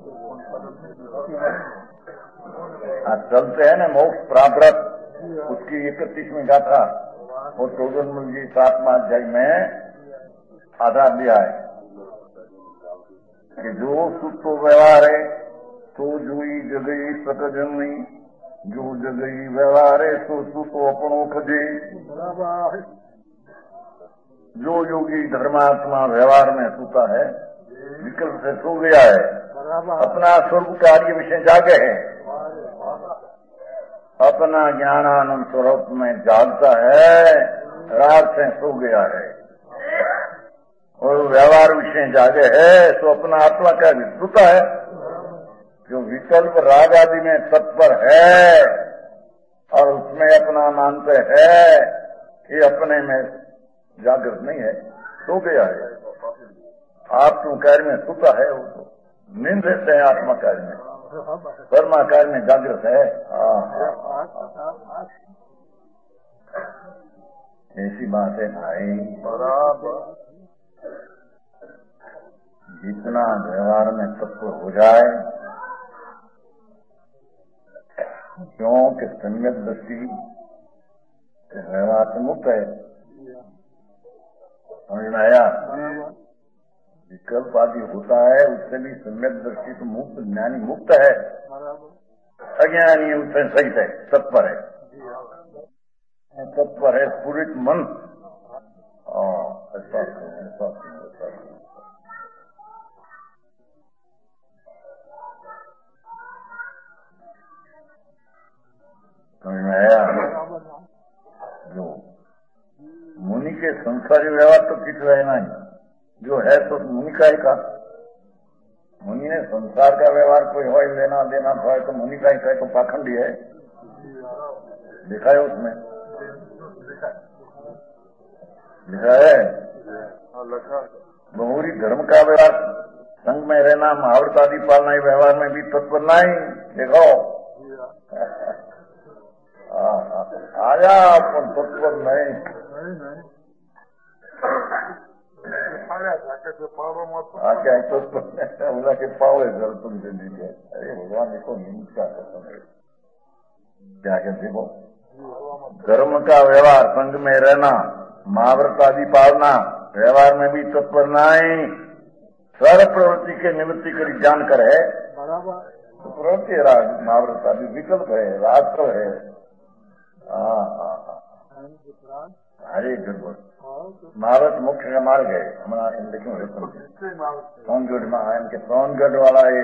आज चलते हैं ना मोक्ष प्राप्त उसकी इकतीसवीं गाथा और चौदह जी सातवां अध्याय में आधार दिया है कि जो सुप्तो व्यवहार है तो जोई जगई सतजननी जो जगई व्यवहार है सो सुतो अपनो खजे जो योगी धर्मात्मा व्यवहार में सूता है विकल्प से सो गया है अपना स्वरूप कार्य विषय जागे है अपना ज्ञानानंद स्वरूप में जागता है रात से सो गया है और व्यवहार विषय जागे है तो अपना आत्मा का सूता है जो विकल्प राग आदि में तत्पर है और उसमें अपना मानते है ये अपने में जागृत नहीं है सो गया है आत्म कार्य में सुता है वो तो नींद रहते हैं आत्मा कार्य में कर्मा कार्य में जागृत है ऐसी बात है भाई जितना व्यवहार में तत्व हो जाए क्योंकि सम्यक दृष्टि व्यवहार से मुक्त है समझ में आया विकल्प आदि होता है उससे भी सम्यक दृष्टि तो मुक्त ज्ञानी मुक्त है अज्ञानी उससे सहित है तत्पर है तत्पर है स्फुरित मन ऐसा ऐसा समझ में आया जो मुनि के संसारी व्यवहार तो किस रहना ही जो है तो मुनि का ही का मुनि ने संसार का व्यवहार कोई हो लेना देना तो है तो मुनि का ही का तो पाखंडी है लिखा है उसमें लिखा है बहुरी धर्म का व्यवहार संघ में रहना महाव्रत आदि पालना व्यवहार में भी तत्पर नहीं देखो आया पण तत्पर नहीं आके तत्पर उला के पावे जर तुम जिंदगी अरे भगवान को निंद क्या करता है क्या कहते देखो धर्म का व्यवहार संघ में रहना महाव्रत आदि पालना व्यवहार में भी तत्पर नहीं सर्व प्रवृत्ति के निवृत्ति करी जानकर है तो प्रवृत्ति राग महाव्रत आदि विकल्प है राष्ट्र है हरे गुरु महावत मोक्ष का मार्ग है हमारा सोनगढ़ में एम के सोनगढ़ वाला ये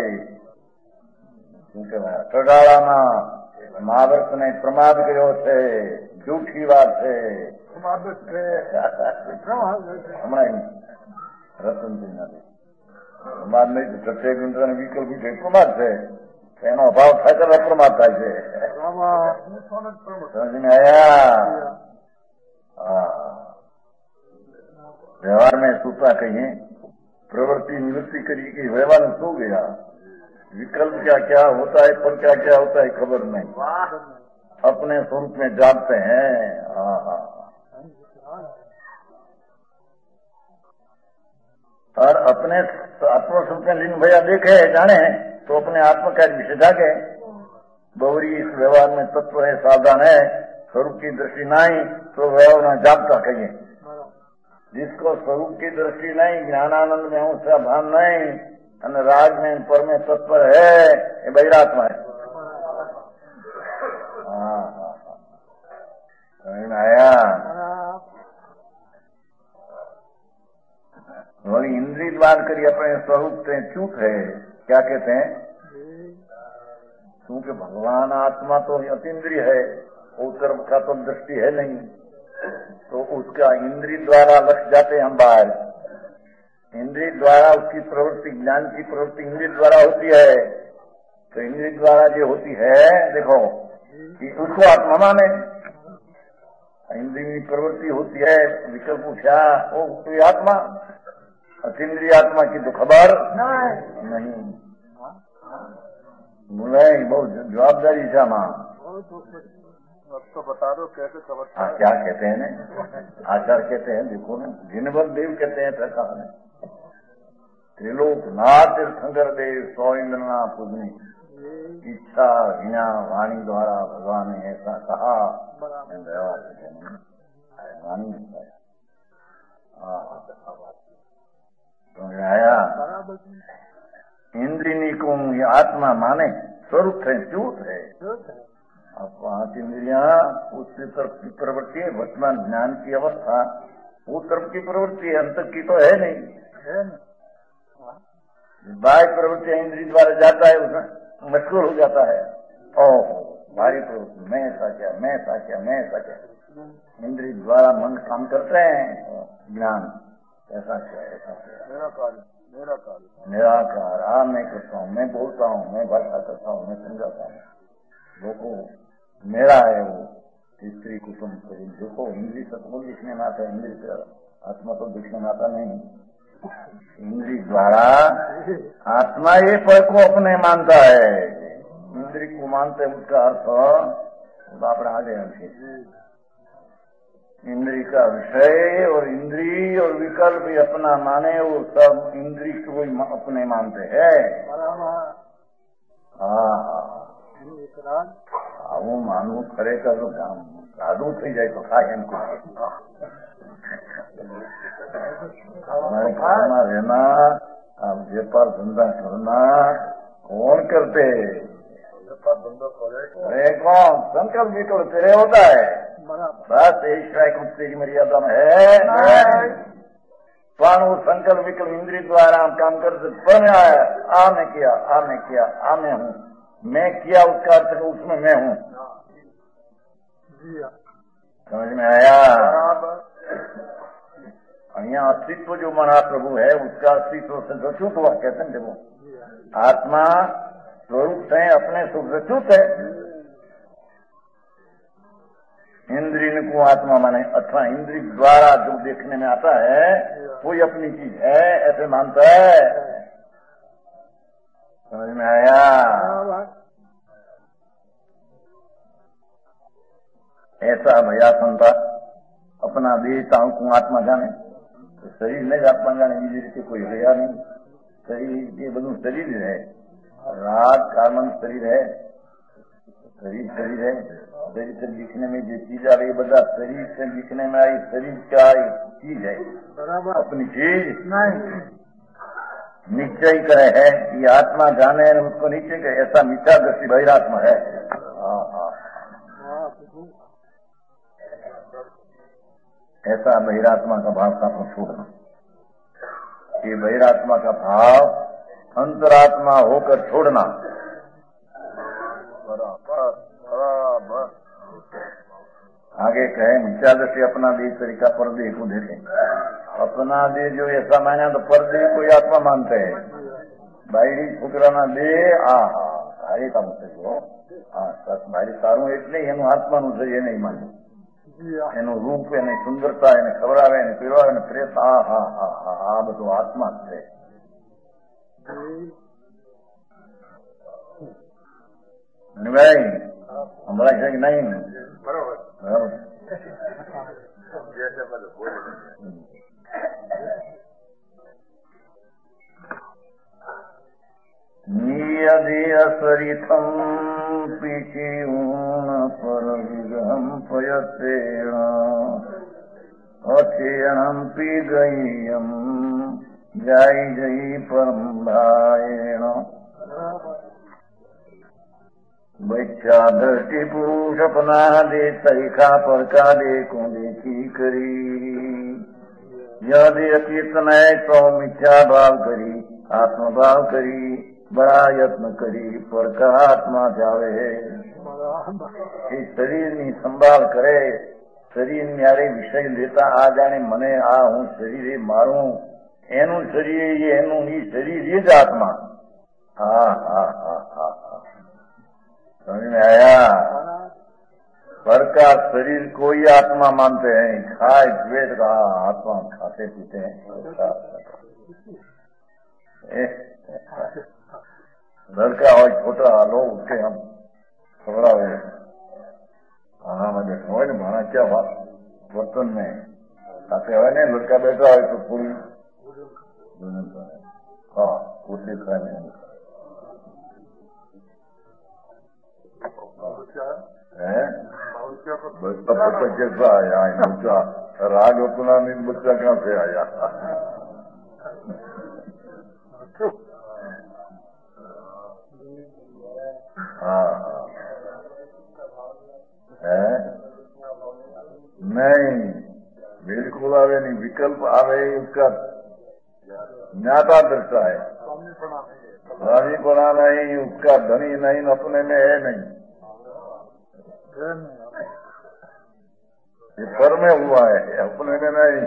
टोडाળામાં महावत ने प्रमाद કર્યો છે झूठी बात है हमारा रतन सिंह प्रमाद नहीं तो प्रत्येक इंद्र ने विकल्प प्रमाद है એનો અભાવ થાય તો અપ્રમાદ થાય છે સમજ में आया व्यवहार में सूता कहिए प्रवृत्ति निवृत्ति करी कि व्यवहार में सो गया विकल्प क्या क्या होता है पर क्या क्या होता है खबर नहीं अपने स्वरूप में जागते हैं और अपने आत्मस्वरूप में लीन भैया देखे जाने तो अपने आत्म कार्य विषय जागे बहुरी इस व्यवहार में तत्व है सावधान है स्वरूप की दृष्टि नहीं तो व्यवहार में जागता कहिए जिसको स्वरूप की दृष्टि नहीं ज्ञानानंद में हूं से भान नहीं અને राग में पर में तत्पर है ये बहिरात्मा है हाँ हाँ आया वही इंद्रिय बात करी अपने स्वरूप से चूक है क्या कहते हैं क्योंकि भगवान आत्मा तो अतीन्द्रिय है वो तरफ का तो दृष्टि है नहीं, तो उसका इंद्रिय द्वारा लक्ष्य जाते हम बाहर, इंद्रिय द्वारा उसकी प्रवृत्ति, ज्ञान की प्रवृत्ति इंद्रिय द्वारा होती है। तो इंद्रिय द्वारा जो होती है, देखो कि उसको आत्मा माने, इंद्रिय की प्रवृत्ति होती है, विकल्प उठा वो कोई आत्मा, अतीन्द्रिय आत्मा की तो खबर नहीं। बोले बहुत जवाबदारी था माँ, अब तो बता दो कैसे खबर। हाँ क्या कहते हैं ना, आचार कहते हैं, देखो ना, जिनवर देव कहते हैं प्रका ने, त्रिलोक नाथ तीर्थंकर देव सौ इंद्रना पूजनी, इच्छा हिना वाणी द्वारा भगवान ने ऐसा कहा, वाणी समझ आया। इंद्रिनी को ये आत्मा माने स्वरूप है, झूठ है। अब पांच इंद्रिया उसकी तरफ की प्रवृत्ति है, वर्तमान ज्ञान की अवस्था वो तरफ की प्रवृत्ति है, अंतर की तो है नहीं। बाह्य प्रवृत्ति इंद्रिय द्वारा जाता है, उसमें मशगूल हो जाता है। ओहो बाह्य प्रवृत्ति, मैं ऐसा क्या, मैं ऐसा क्या, मैं ऐसा क्या, इंद्रिय द्वारा मन काम करते हैं, ज्ञान ऐसा क्या, ऐसा क्या, मेरा कार्य, मेरा कार्य, निराकार। आ मैं करता हूँ, मैं बोलता हूँ, मैं भाषा करता हूँ, मैं समझाता हूँ, देखो मेरा है वो स्त्री कुसुम शरीर। देखो इंद्रिय सतगुण दिखने में आता है, इंद्रिय आत्मा तो दिखने में आता नहीं। इंद्रिय द्वारा आत्मा ये पद को अपने मानता है, इंद्रिय को मानते उसका अर्थ बापड़ा आ गया। इंद्रिय का विषय और इंद्रिय और विकल्प भी अपना माने, वो सब इंद्रिय को अपने मानते हैं। हाँ આવું માનવું ખરેખર સાદું થઈ જાય તો થાય એમ खाना रहना, व्यापार धंधा करना कौन करते, व्यापार धंधा करे कौन, संकल्प विकल्प तेरे होता है, बस ईश्वर तेरी मर्यादा में है। पण वो संकल्प विकल्प इंद्रिय द्वारा हम काम करते, पर आ मैं किया, आ मैं किया, आ मैं हूँ, मैं किया उसका अर्थ उसमें मैं हूँ। समझ में आया। यहाँ अस्तित्व जो मना प्रभु है उसका अस्तित्व से रचूत हुआ कहते हैं। देखो आत्मा स्वरूप है, अपने सुख रचूत है। इंद्रिय को आत्मा माने अथवा इंद्रिय द्वारा जो देखने में आता है कोई अपनी चीज है ऐसे मानता है। समझ में आया। ऐसा भया संता अपना देहता को आत्मा जाने, तो शरीर नहीं आत्मा जाने बीजी रीते कोई भया नहीं। शरीर ये બધું शरीर है, राग कामन शरीर है, शरीर शरीर है। शरीर से दिखने में जो चीज आ रही बता शरीर से दिखने में आई, शरीर क्या आई चीज है, अपनी चीज नहीं। निश्चय करे है ये आत्मा जाने उसको निश्चय करे, ऐसा मिथ्या दृष्टि बहिरात्मा है। हाँ हाँ ऐसा बहिरात्मा का भाव का छोड़ना, ये बहिरात्मा का भाव अंतरात्मा होकर छोड़ना। बराबर बराबर। आगे कहे मिथ्या दृष्टि अपना देह तरीका परदेह को देखे। अपना देह जो ऐसा माना तो परदेह को आत्मा मानते हैं। बाहरी फुकराना देह आ हा सारे काम से जो बाहरी सारू એટલે એનું આત્માનું છે એ નહીં માને, એનું રૂપ એને સુંદરતા એને ખવડાવે એને પીરવાવે ને પ્રેત આ હા હા હા આ બધું આત્મા જ છે। ભાઈ હમણાં છે કે નહીં? બરોબર બરાબર। नियदियसरितं पिचिऊन परविगहं पयतेण अचेणं पिगय्यं जय जय परम्भायेण बच्चा दृष्टि पुरुष अपना दे तरीका पर का दे को देखी करी यदि अचेतन है तो मिथ्या भाव करी आत्मभाव करी बड़ा यत्न करी पर का आत्मा जावे એ શરીરની સંભાળ કરે, શરીર યારે વિષય લેતા આ જાણે મને આ હું શરીર એ મારું, એનું શરીર એનું એ શરીર એ જ આત્મા. હા હા હા હા હા समझ में आया? पर का शरीर कोई आत्मा मानते हैं, खाए पिए का आत्मा खाते पीते हैं. लड़का हो छोटा लो उसके हम थोड़ा हो खाना में बैठा हो ना माना क्या बात बर्तन में खाते हो ना, लड़का बैठा हो तो पूरी हाँ पूरी खाने है. बच्चा बच्चा कैसा आया? बच्चा राग अपना नहीं, बच्चा कहाँ से आया? हाँ है नहीं, बिल्कुल आवे नहीं. विकल्प आवे उसका ज्ञाता दृष्टा है, राजी बना नहीं, उसका धनी नहीं, अपने में है नहीं. ये पर में हुआ है, अपने में नहीं.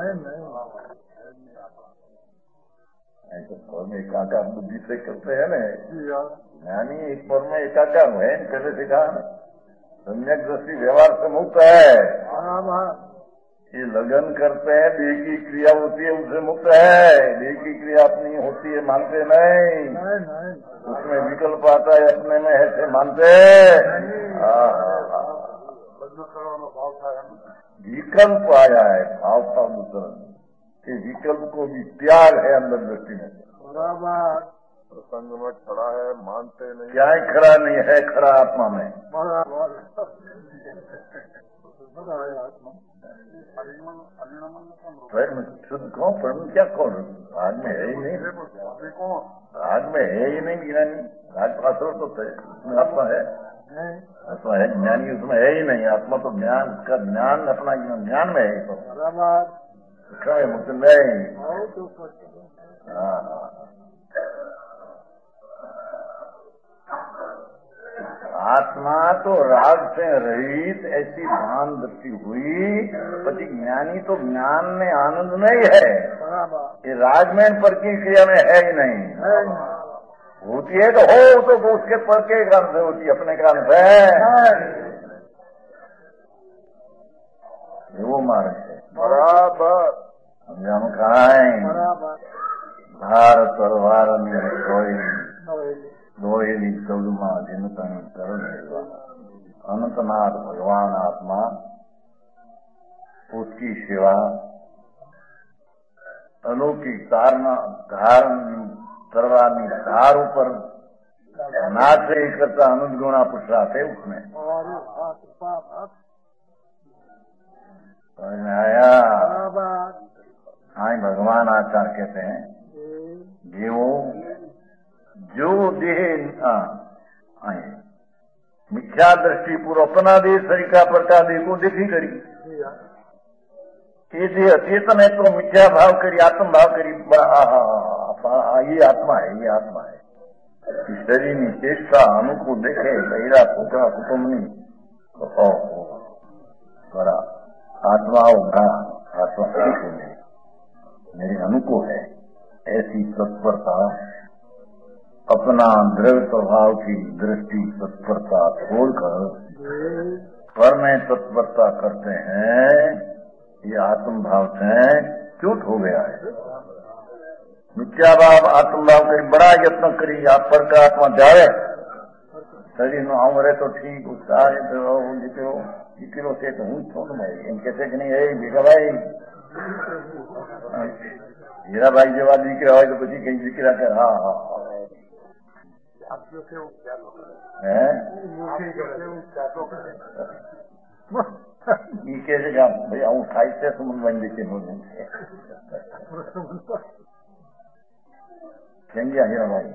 ऐसे पर में एकाकार बुद्धि से करते हैं ना ज्ञानी, एक पर में एकाकार है. पहले से कहा सम्यक दृष्टि व्यवहार से मुक्त है. ये लगन करते हैं, देह की क्रिया होती है उससे मुक्त है. देह की क्रिया अपनी होती है मानते नहीं, उसमें विकल्प आता है अपने में है से मानते. विकल्प आया है, भाव था दूसरा कि विकल्प को भी त्याग है अंदर दृष्टि में. प्रसंग में खड़ा है मानते नहीं, क्या है खड़ा नहीं है? खड़ा आत्मा में शुद्ध कौन परम क्या कौन? राग में है ही नहीं, राग में है ही नहीं. ज्ञानी राग पात्र तो आत्मा है, आत्मा है. ज्ञानी उसमें है ही नहीं. आत्मा तो ज्ञान का ज्ञान अपना ज्ञान में है. तो मुक्त नहीं. हाँ आत्मा तो राग से रहित ऐसी भान दृष्टि हुई. पति ज्ञानी तो ज्ञान में आनंद नहीं है, ये राग में पर की क्रिया में है ही नहीं. होती है तो हो तो उसके पर के कारण से होती, अपने कारण से वो मार्ग है. बराबर हम खाए भारत और वारण दोहेली चौदमा जिनतन करण अनंतनाथ भगवान आत्मा, उसकी सेवा अलौकिक धारणा धारण करवानी धार ऊपर नाच ही करता अनुद गुणा पुरुषार्थ है उसमें. समझ में आया? हाँ भगवान आचार्य कहते हैं जीवो जो देह आए मिथ्या दृष्टि पूर्व अपना देह सरिका प्रकार देह को देखी करी. ये देह अचेतन है तो मिथ्या भाव करी, आत्म भाव करी. ये आत्मा है, ये आत्मा है. शरीर की चेष्टा अनुकूल देखे बहिरा छोकरा कुटुंबनी तो बड़ा आत्मा होगा. आत्मा मेरे अनुकूल है. ऐसी तत्परता अपना द्रव्य स्वभाव की दृष्टि तत्परता छोड़कर पर में तत्परता करते हैं. ये आत्म भाव से च्युत हो गया है. मिथ्या भाव आत्म भाव करी बड़ा यत्न करी आप पर का आत्मा जाए शरीर नो आऊं रहे तो ठीक उसका जीतो जीतेलो से तो हूँ छोड़ भाई एम कहते कि नहीं है भीखा भाई हीरा भाई जेवा दीकरा हो तो પછી કઈ દીકરા કે હા હા હે ઈ કે છે કે ભાઈ હું સાહિત્ય સંબંધ બની દેખે બોલું કેમ ગયા હીરા ભાઈ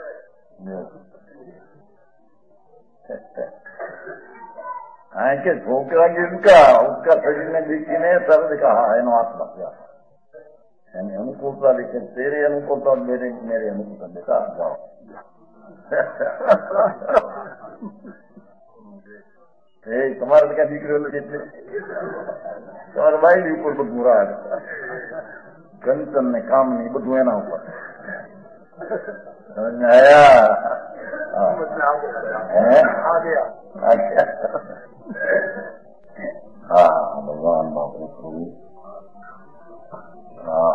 हाँ के छोकरा जिनका उसका शरीर में देखी ने सब कहा है नो आत्महत्या अनुकूलता लेकिन तेरे अनुकूलता मेरे मेरे अनुकूलता देखा जाओ તમારે ક્યાં દીકરીઓ એટલે તમારા બાઈ ઉપર બધું મુરાદ કંચન ને કામ ને બધું એના ઉપર હા ભગવાન બાપુ હા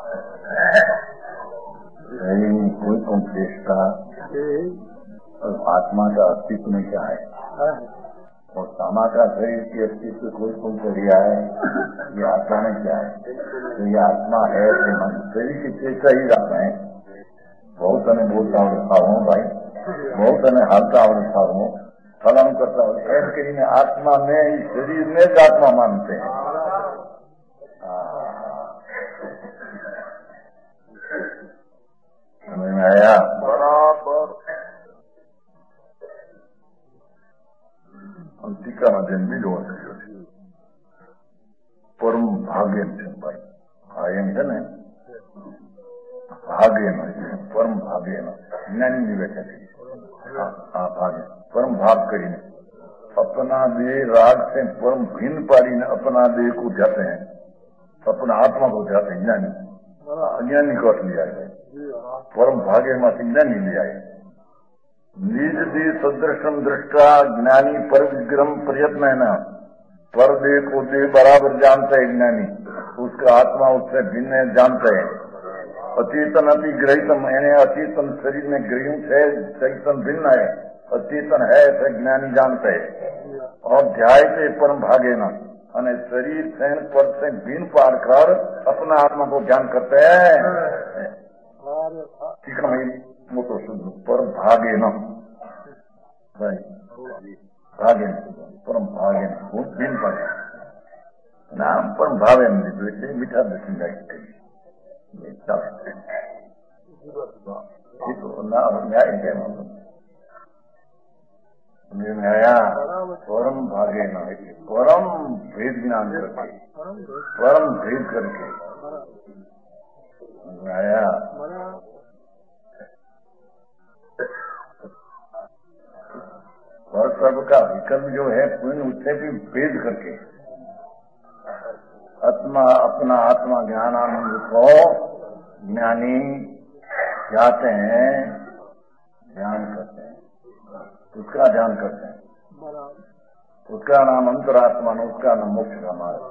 कोई कौन चेष्टा और आत्मा का अस्तित्व में क्या है और सामा का शरीर की अस्तित्व कोई कौन क्रिया है ये आत्मा में क्या है तो ये आत्मा है कि मन शरीर की चेष्टा ही जाते हैं बहुत अने बोलता आवड़ता हूँ भाई बहुत अने हालता आवड़ता हूँ फलाम करता हूँ ऐसे करीने आत्मा में इस शरीर में ज आत्मा मानते हैं समझ में आया बराबर टीकाમાં જેમ બીજો વાંચ્યો છે પરમ ભાગ્ય છે ભાઈ આ એમ છે ને ભાગ્યનો પરમ ભાગ્યનો જ્ઞાનની વ્યાખ્યા છે આ ભાગ્ય પરમ ભાગ કરીને अपना देह राग से परम भिन्न पाड़ीने अपना देह को जाते हैं अपना आत्मा को जाते हैं ज्ञानी अज्ञानी को लिया है परम भाग्य में ज्ञानी लिया है निज दे सदृशम दृष्टा ज्ञानी पर विग्रम प्रयत्न है ना पर देह को देह बराबर जानता है ज्ञानी उसका आत्मा उससे भिन्न है जानता है अचेतन अति ग्रहितम यानी अचेतन शरीर में ग्रहित है चेतन भिन्न है अचेतन है ऐसा ज्ञानी जानते है और ध्याय से परम भागे न અને શરીર સૈન પર से भिन्न पार कर अपना आत्मा को ज्ञान करते हैं ठीक है भाई मोटो शुद्ध परम भागे न भागे परम भागे बहुत भिन्न पारे नाम परम भावे नहीं मीठा दर्शन जाए नाम न्याय आया परम भागे न परम भेद ज्ञान करके परम भेद करके आया और सबका विकल्प जो है पुण्य उससे भी भेद करके आत्मा अपना आत्मा ज्ञानानंद को ज्ञानी जाते हैं ध्यान करते हैं उसका ध्यान करते हैं उसका नाम अंतरात्मा उसका नाम मोक्ष का मार्ग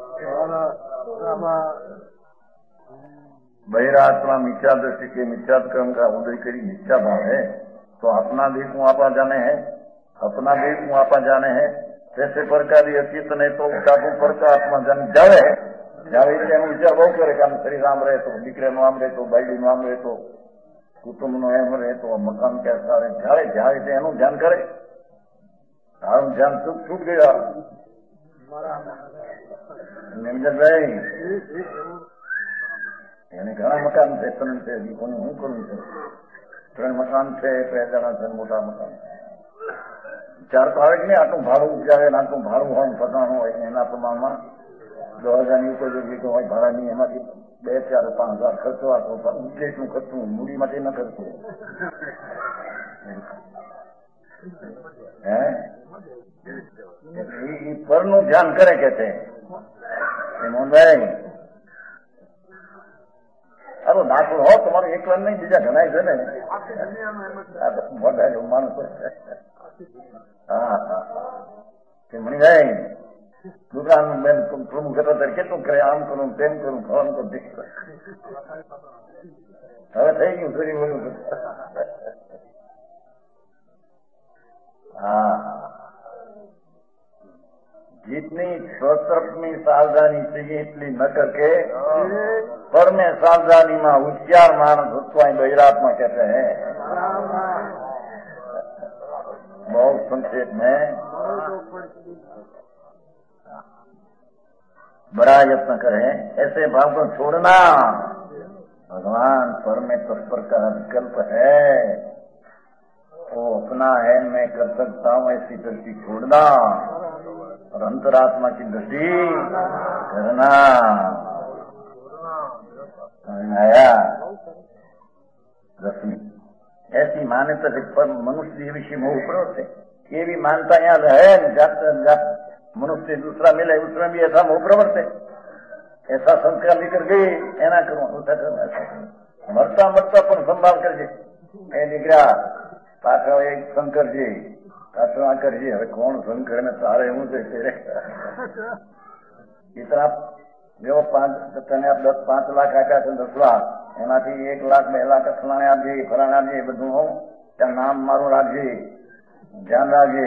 बहिरात्मा मिथ्या दृष्टि के मिथ्या कर्म का उदय करी मिथ्या भाव है तो अपना देख आपा जाने हैं अपना देख आपा जाने हैं जैसे प्रकार अचेतन है तो पर का आत्मा जन जावे जावे विचार बहु करे कि शरीर आम रहे तो दीकरे नु आम रहे तो बाई नु आम रहे तो कुटुंब नो एम रहे तो मकान कैसा रहे जाए जाए एनु ध्यान करे हारू ध्यान छूट छूट गया નિમજનભાઈ એને ઘણા મકાન છે ત્રણ છે કોને હું કરું છું ત્રણ મકાન છે બે જણા છે મોટા મકાન ચાર તો આવે કે નહીં આટલું ભાડું ઉપજાવે આટલું ભાડું હોય ફસાણું હોય એના પ્રમાણમાં દસ હજારની ઉપર જો ગીતો હોય ભાડાની એમાંથી બે ચાર પાંચ હજાર ખર્ચો આપો કેટલું ખર્ચું મૂડી માટે ન ખર્ચું હે પરનું ધ્યાન કરે કે છે મોહનભાઈ આ તો દાખલો હો તમારો એક વાર નહીં બીજા ઘણા છે ને મોટા માણસો હા હા મણિભાઈ દુકાન મેં પ્રમુખ હતા ત્યારે કેટલું કરે આમ કરું તેમ કરું ખાવાનું કરું હવે થઈ ગયું ફરી બોલું हाँ जितनी स्वतंत्र में सावधानी चाहिए इतनी न करके पर में सावधानी में होशियार मानस उसको बहिरात्मा कहते हैं बहुत संक्षेप में बड़ा यत्न करें ऐसे भाव को छोड़ना भगवान पर में तत्पर का विकल्प है वो अपना है मैं कर सकता हूँ ऐसी दृष्टि छोड़ना और अंतरात्मा की दृष्टि करना आया रश्मि ऐसी मान्यता पर मनुष्य ये विषय मोह प्रवृत्त है, ये भी मानता यहाँ है। जात जात मनुष्य दूसरा मिले उसमें भी ऐसा मोह प्रवृत्त है। ऐसा संस्कार लेकर गए एना करो मरता मरता पण संभाल करजे ए निकला पाछो एक शंकर जी पाछो आकर जी હવે કોણ શંકર ને તારે હું છે તેરે इतना जो पांच तने आप दस पांच लाख आप्या છે दस लाख એમાંથી एक लाख બે लाख ફલાણે આપજે ફલાણે આપજે બધું હું ત્યાં નામ મારું રાખજે ધ્યાન રાખજે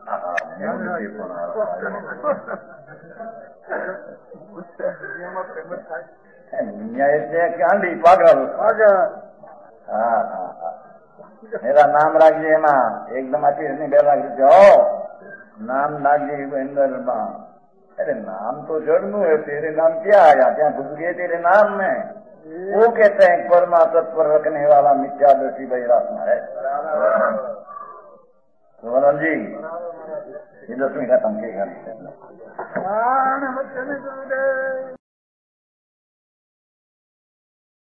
कांडी पागल हाँ हाँ हाँ मेरा नाम રાખજે એમાં एकदम आती नहीं બે लाख जाओ नाम રાખજે अंदर में। अरे नाम तो जड़नू है, तेरे नाम क्या आया क्या घुस गए तेरे नाम में? वो कहते हैं परमा तत्व रखने वाला मिथ्यादर्शी बैरात्मा है। सोनल जी ये दसवीं का तंके